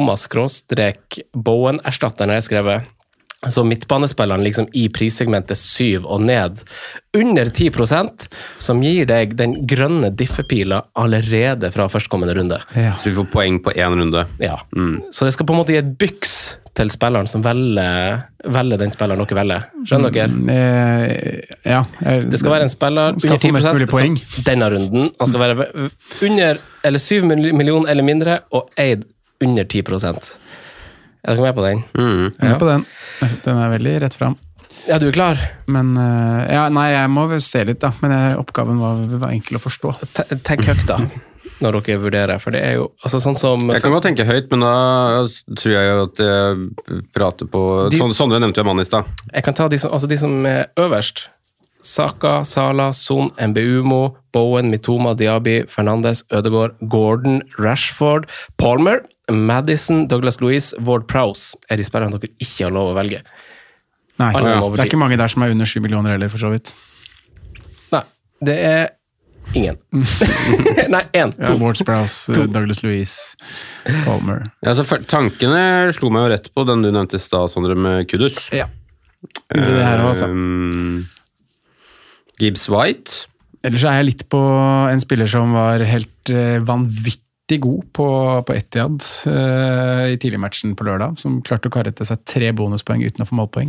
S5: Mitoma-Bowen-erstatteren jeg har skrevet. Så midtbanespilleren liksom i prissegmentet syv og ned. Under ti prosent, som gir deg den grønne diffepila allerede fra førstkommende runde.
S1: Ja.
S7: Så vi får poeng på én runde.
S5: Ja. Så det skal på en måte gi et byks til spilleren som velger, velger den spilleren dere velger. Skjønner dere?
S1: Eh, ja. Jeg,
S5: Det skal være en spiller
S1: Skal
S5: under
S1: få mest
S5: ti prosent
S1: mulig poeng.
S5: som denne runden. Han skal være under eller syv millioner eller mindre, og eid under ti prosent. Er dere med på den?
S7: Mm.
S1: Jeg er med på den. Den er veldig rett fram.
S5: Ja, du er klar?
S1: Men eh, ja, nei, jeg må vel se litt, da. Men jeg, oppgaven var, var enkel å forstå.
S5: Te- Tenk høyt, da, når dere vurderer. For det er jo altså, sånn som
S7: Jeg kan godt tenke høyt, men da tror jeg jo at jeg prater på
S5: De-
S7: Sånn- Sondre nevnte jo mannen i stad.
S5: Jeg kan ta de som, altså de som er øverst. Saka, Sala, Son, Mbeumo, Bowen, Mitoma, Diaby, Fernandes, Ødegaard, Gordon, Rashford, Palmer, Madison, Douglas Luiz, Ward Prowse er de spillerne dere ikke har lov å velge.
S1: Nei,
S5: Alle
S1: ja.
S5: må over
S1: Det er
S5: ti.
S1: ikke mange der som er under sju millioner heller, for så vidt.
S5: Nei, det er ingen. Nei, én,
S1: Ja,
S5: to.
S1: Ward Sprouse, Douglas Luiz, Palmer.
S7: Ja, så for, tankene slo meg jo rett på den du nevnte i stad, Sondre, med Kudus.
S1: Ja. Gjorde det her også, altså.
S7: Um, Gibbs White.
S1: Ellers er jeg litt på en spiller som var helt eh, vanvittig god på, på Etihad eh, i tidligmatchen på lørdag, som klarte å karre til seg tre bonuspoeng uten å få målpoeng.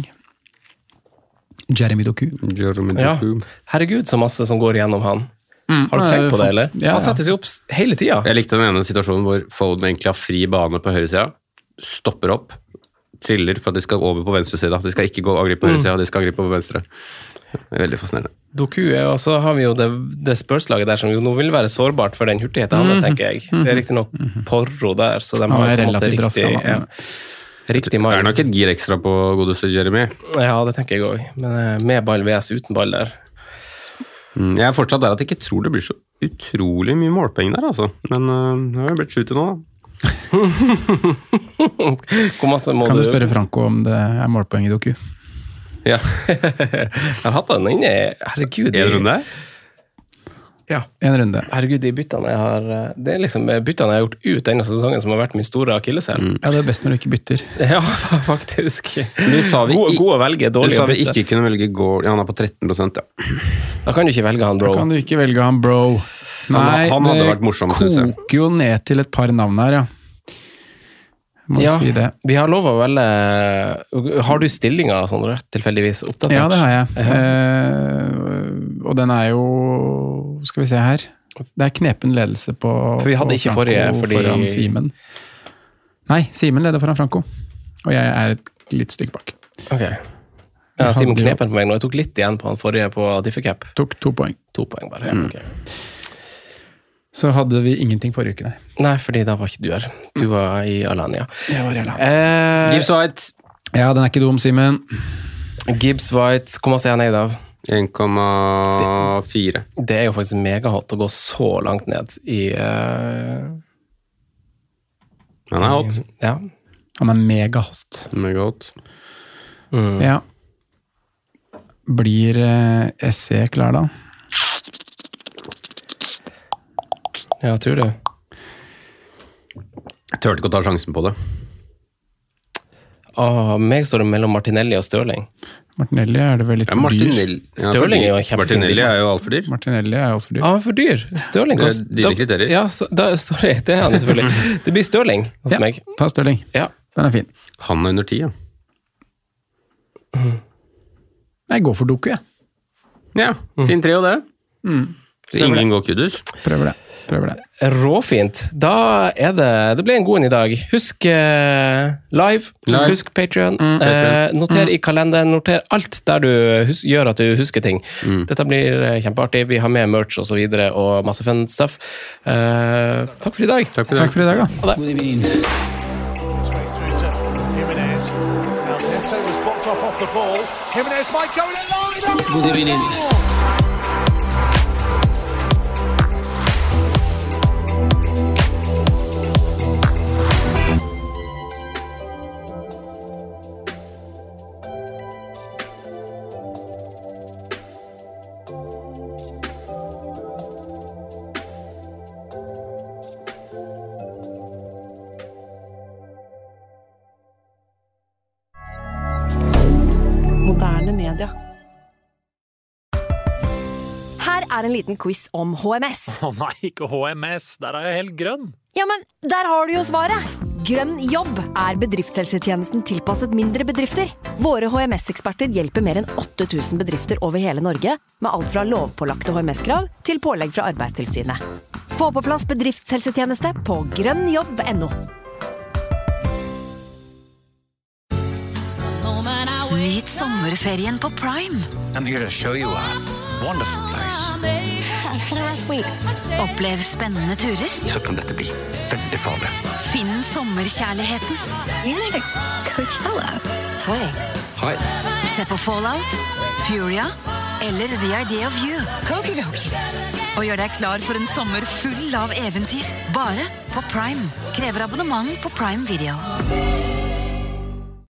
S1: Jeremy Doku.
S7: Jeremy
S5: Ja.
S7: Doku.
S5: Herregud, så masse som går gjennom han.
S1: Mm,
S5: Har du tenkt på det, eller?
S1: Ja,
S5: Han
S1: ja.
S5: setter seg opp s- hele tida.
S7: Jeg likte den ene situasjonen hvor Foden egentlig har fri bane på høyresida, stopper opp, triller for at de skal over på venstresida. De skal ikke gå angripe på høyresida, de skal angripe på venstre. Det er veldig fascinerende.
S5: Doku er jo, og så har vi jo det, det spørslaget der som jo nå vil være sårbart for den hurtigheten hans, tenker jeg. Det er riktig nok Porro der, så de
S1: Han
S5: har
S1: er
S5: på en måte
S1: relativt
S5: riktig,
S1: rask, han,
S5: ja,
S1: men-
S5: riktig
S7: Det er
S5: mann.
S7: nok et gir ekstra på godeste Jeremy.
S5: Ja, det tenker jeg òg. Men eh, med ball V S uten ball der.
S7: Mm, Jeg er fortsatt der at jeg ikke tror det blir så utrolig mye målpenger der, altså. Men øh, det har jo blitt sju til nå, da.
S5: Hvor masse må
S1: Kan du
S5: du
S1: spørre Franco om det er målpoeng i Doku?
S7: Ja,
S5: Jeg har hatt den inne. Herregud. de-
S7: en runde.
S5: Ja.
S1: En runde.
S5: Herregud, de byttene jeg har Det er liksom byttene jeg har gjort ut denne sesongen som har vært min store akilleshæl.
S1: Ja, det er best når du ikke bytter.
S5: Ja, faktisk.
S7: Du sa vi
S5: Gode,
S7: ikke-
S5: gode å velge,
S7: Du
S5: dårlige
S7: sa
S5: å
S7: vi
S5: bytte.
S7: ikke kunne velge Gård. Ja, han er på tretten prosent, ja.
S5: Da kan du ikke velge han,
S1: Da
S5: bro.
S1: kan du ikke velge han, bro. Nei,
S7: han hadde
S1: det
S7: vært morsom, synes jeg.
S1: koker jo ned til et par navn her, ja. Må
S5: Ja,
S1: si det.
S5: vi har lov å velge. Har du stillinga sånn rett tilfeldigvis oppdatert?
S1: Ja, det har jeg.
S5: Ja.
S1: Eh, og den er jo Skal vi se her. Det er knepen ledelse på
S5: For vi hadde
S1: på
S5: ikke
S1: Franco
S5: forrige, fordi-
S1: foran Simen. Nei, Simen leder foran Franco. Og jeg er et litt stykke bak.
S5: Ok. Ja, Simon Knepen på meg nå. Jeg tok litt igjen på han forrige på Difficap.
S1: Tok to poeng.
S5: To poeng bare. Ja,
S1: Mm.
S5: ok.
S1: Så hadde vi ingenting forrige uke, nei.
S5: Nei, fordi da var ikke du her. Du var i Alanya.
S1: Jeg var i
S5: Eh,
S7: Gibbs White.
S1: Ja, den er ikke dum, Simen.
S5: Gibbs White, hvor masse er han eid av?
S7: en komma fire.
S5: Det er jo faktisk megahot å gå så langt ned i uh,
S7: Han er hot.
S5: Ja.
S1: Han er mega hot.
S7: Mega hot.
S5: Mm.
S1: Ja. Blir eh, S E klar da?
S5: Ja, tror du.
S7: Jeg tørte ikke å ta sjansen på det.
S5: Åh, meg står det mellom Martinelli og Stirling.
S1: Martinelli er det vel litt
S7: Ja,
S1: for dyr.
S7: Martinelli, ja,
S5: Stirling
S7: for
S5: er jo
S7: dyr.
S5: en kjempefin
S7: Martinelli
S5: diff.
S7: er jo alt for dyr.
S1: Martinelli er alt for dyr.
S5: Ah, for dyr. Stirling.
S7: Det er
S5: kost-
S7: dine
S5: da-
S7: kriterier.
S5: Ja, så, da, sorry, det er han selvfølgelig. Det blir Stirling hos
S1: Ja,
S5: meg.
S1: ta Stirling.
S5: Ja.
S1: Den er fin.
S7: Han er under ti, ja.
S1: Jeg går for Doku, jeg.
S7: Ja, fin trio det. Så ingen går kudus.
S1: Prøver det. Prøver det.
S5: Råfint. Da er det Det ble en god en i dag. Husk eh, live,
S7: Live.
S5: husk Patreon.
S7: Mm,
S5: Eh,
S7: Patreon.
S5: noter i kalenderen, noter alt der du hus gjør at du husker ting.
S7: Mm.
S5: Dette blir eh, kjempeartig. Vi har med merch og så videre, og masse fun stuff. Eh, takk for i dag.
S7: Takk for i dag.
S1: Takk for i dag, da.
S5: Ha det.
S6: Good evening.
S8: Straight through to Jimenez. Now Neto was blocked off off the ball. Jimenez might go in line.
S6: Good evening.
S4: Moderne media. Her er en liten quiz om H M S.
S9: Å nei, ikke H M S, der er jeg helt grønn.
S4: Ja, men der har du jo svaret! Grønn jobb er bedriftshelsetjenesten tilpasset mindre bedrifter. Våre H M S-eksperter hjelper mer enn åtte tusen bedrifter over hele Norge med alt fra lovpålagte H M S-krav til pålegg fra Arbeidstilsynet. Få på plass bedriftshelsetjeneste på grønnjobb punktum no.
S10: Nyt sommerferien på Prime.
S11: I'm here to show you a wonderful place.
S10: Opplev spennende turer.
S11: Så kan dette bli veldig farlig.
S10: Finn sommerkjærligheten.
S11: Hei.
S10: Se på Fallout, Furia eller The Idea of You. Og gjør deg klar for en sommer full av eventyr. Bare på Prime. Krever abonnement på Prime Video.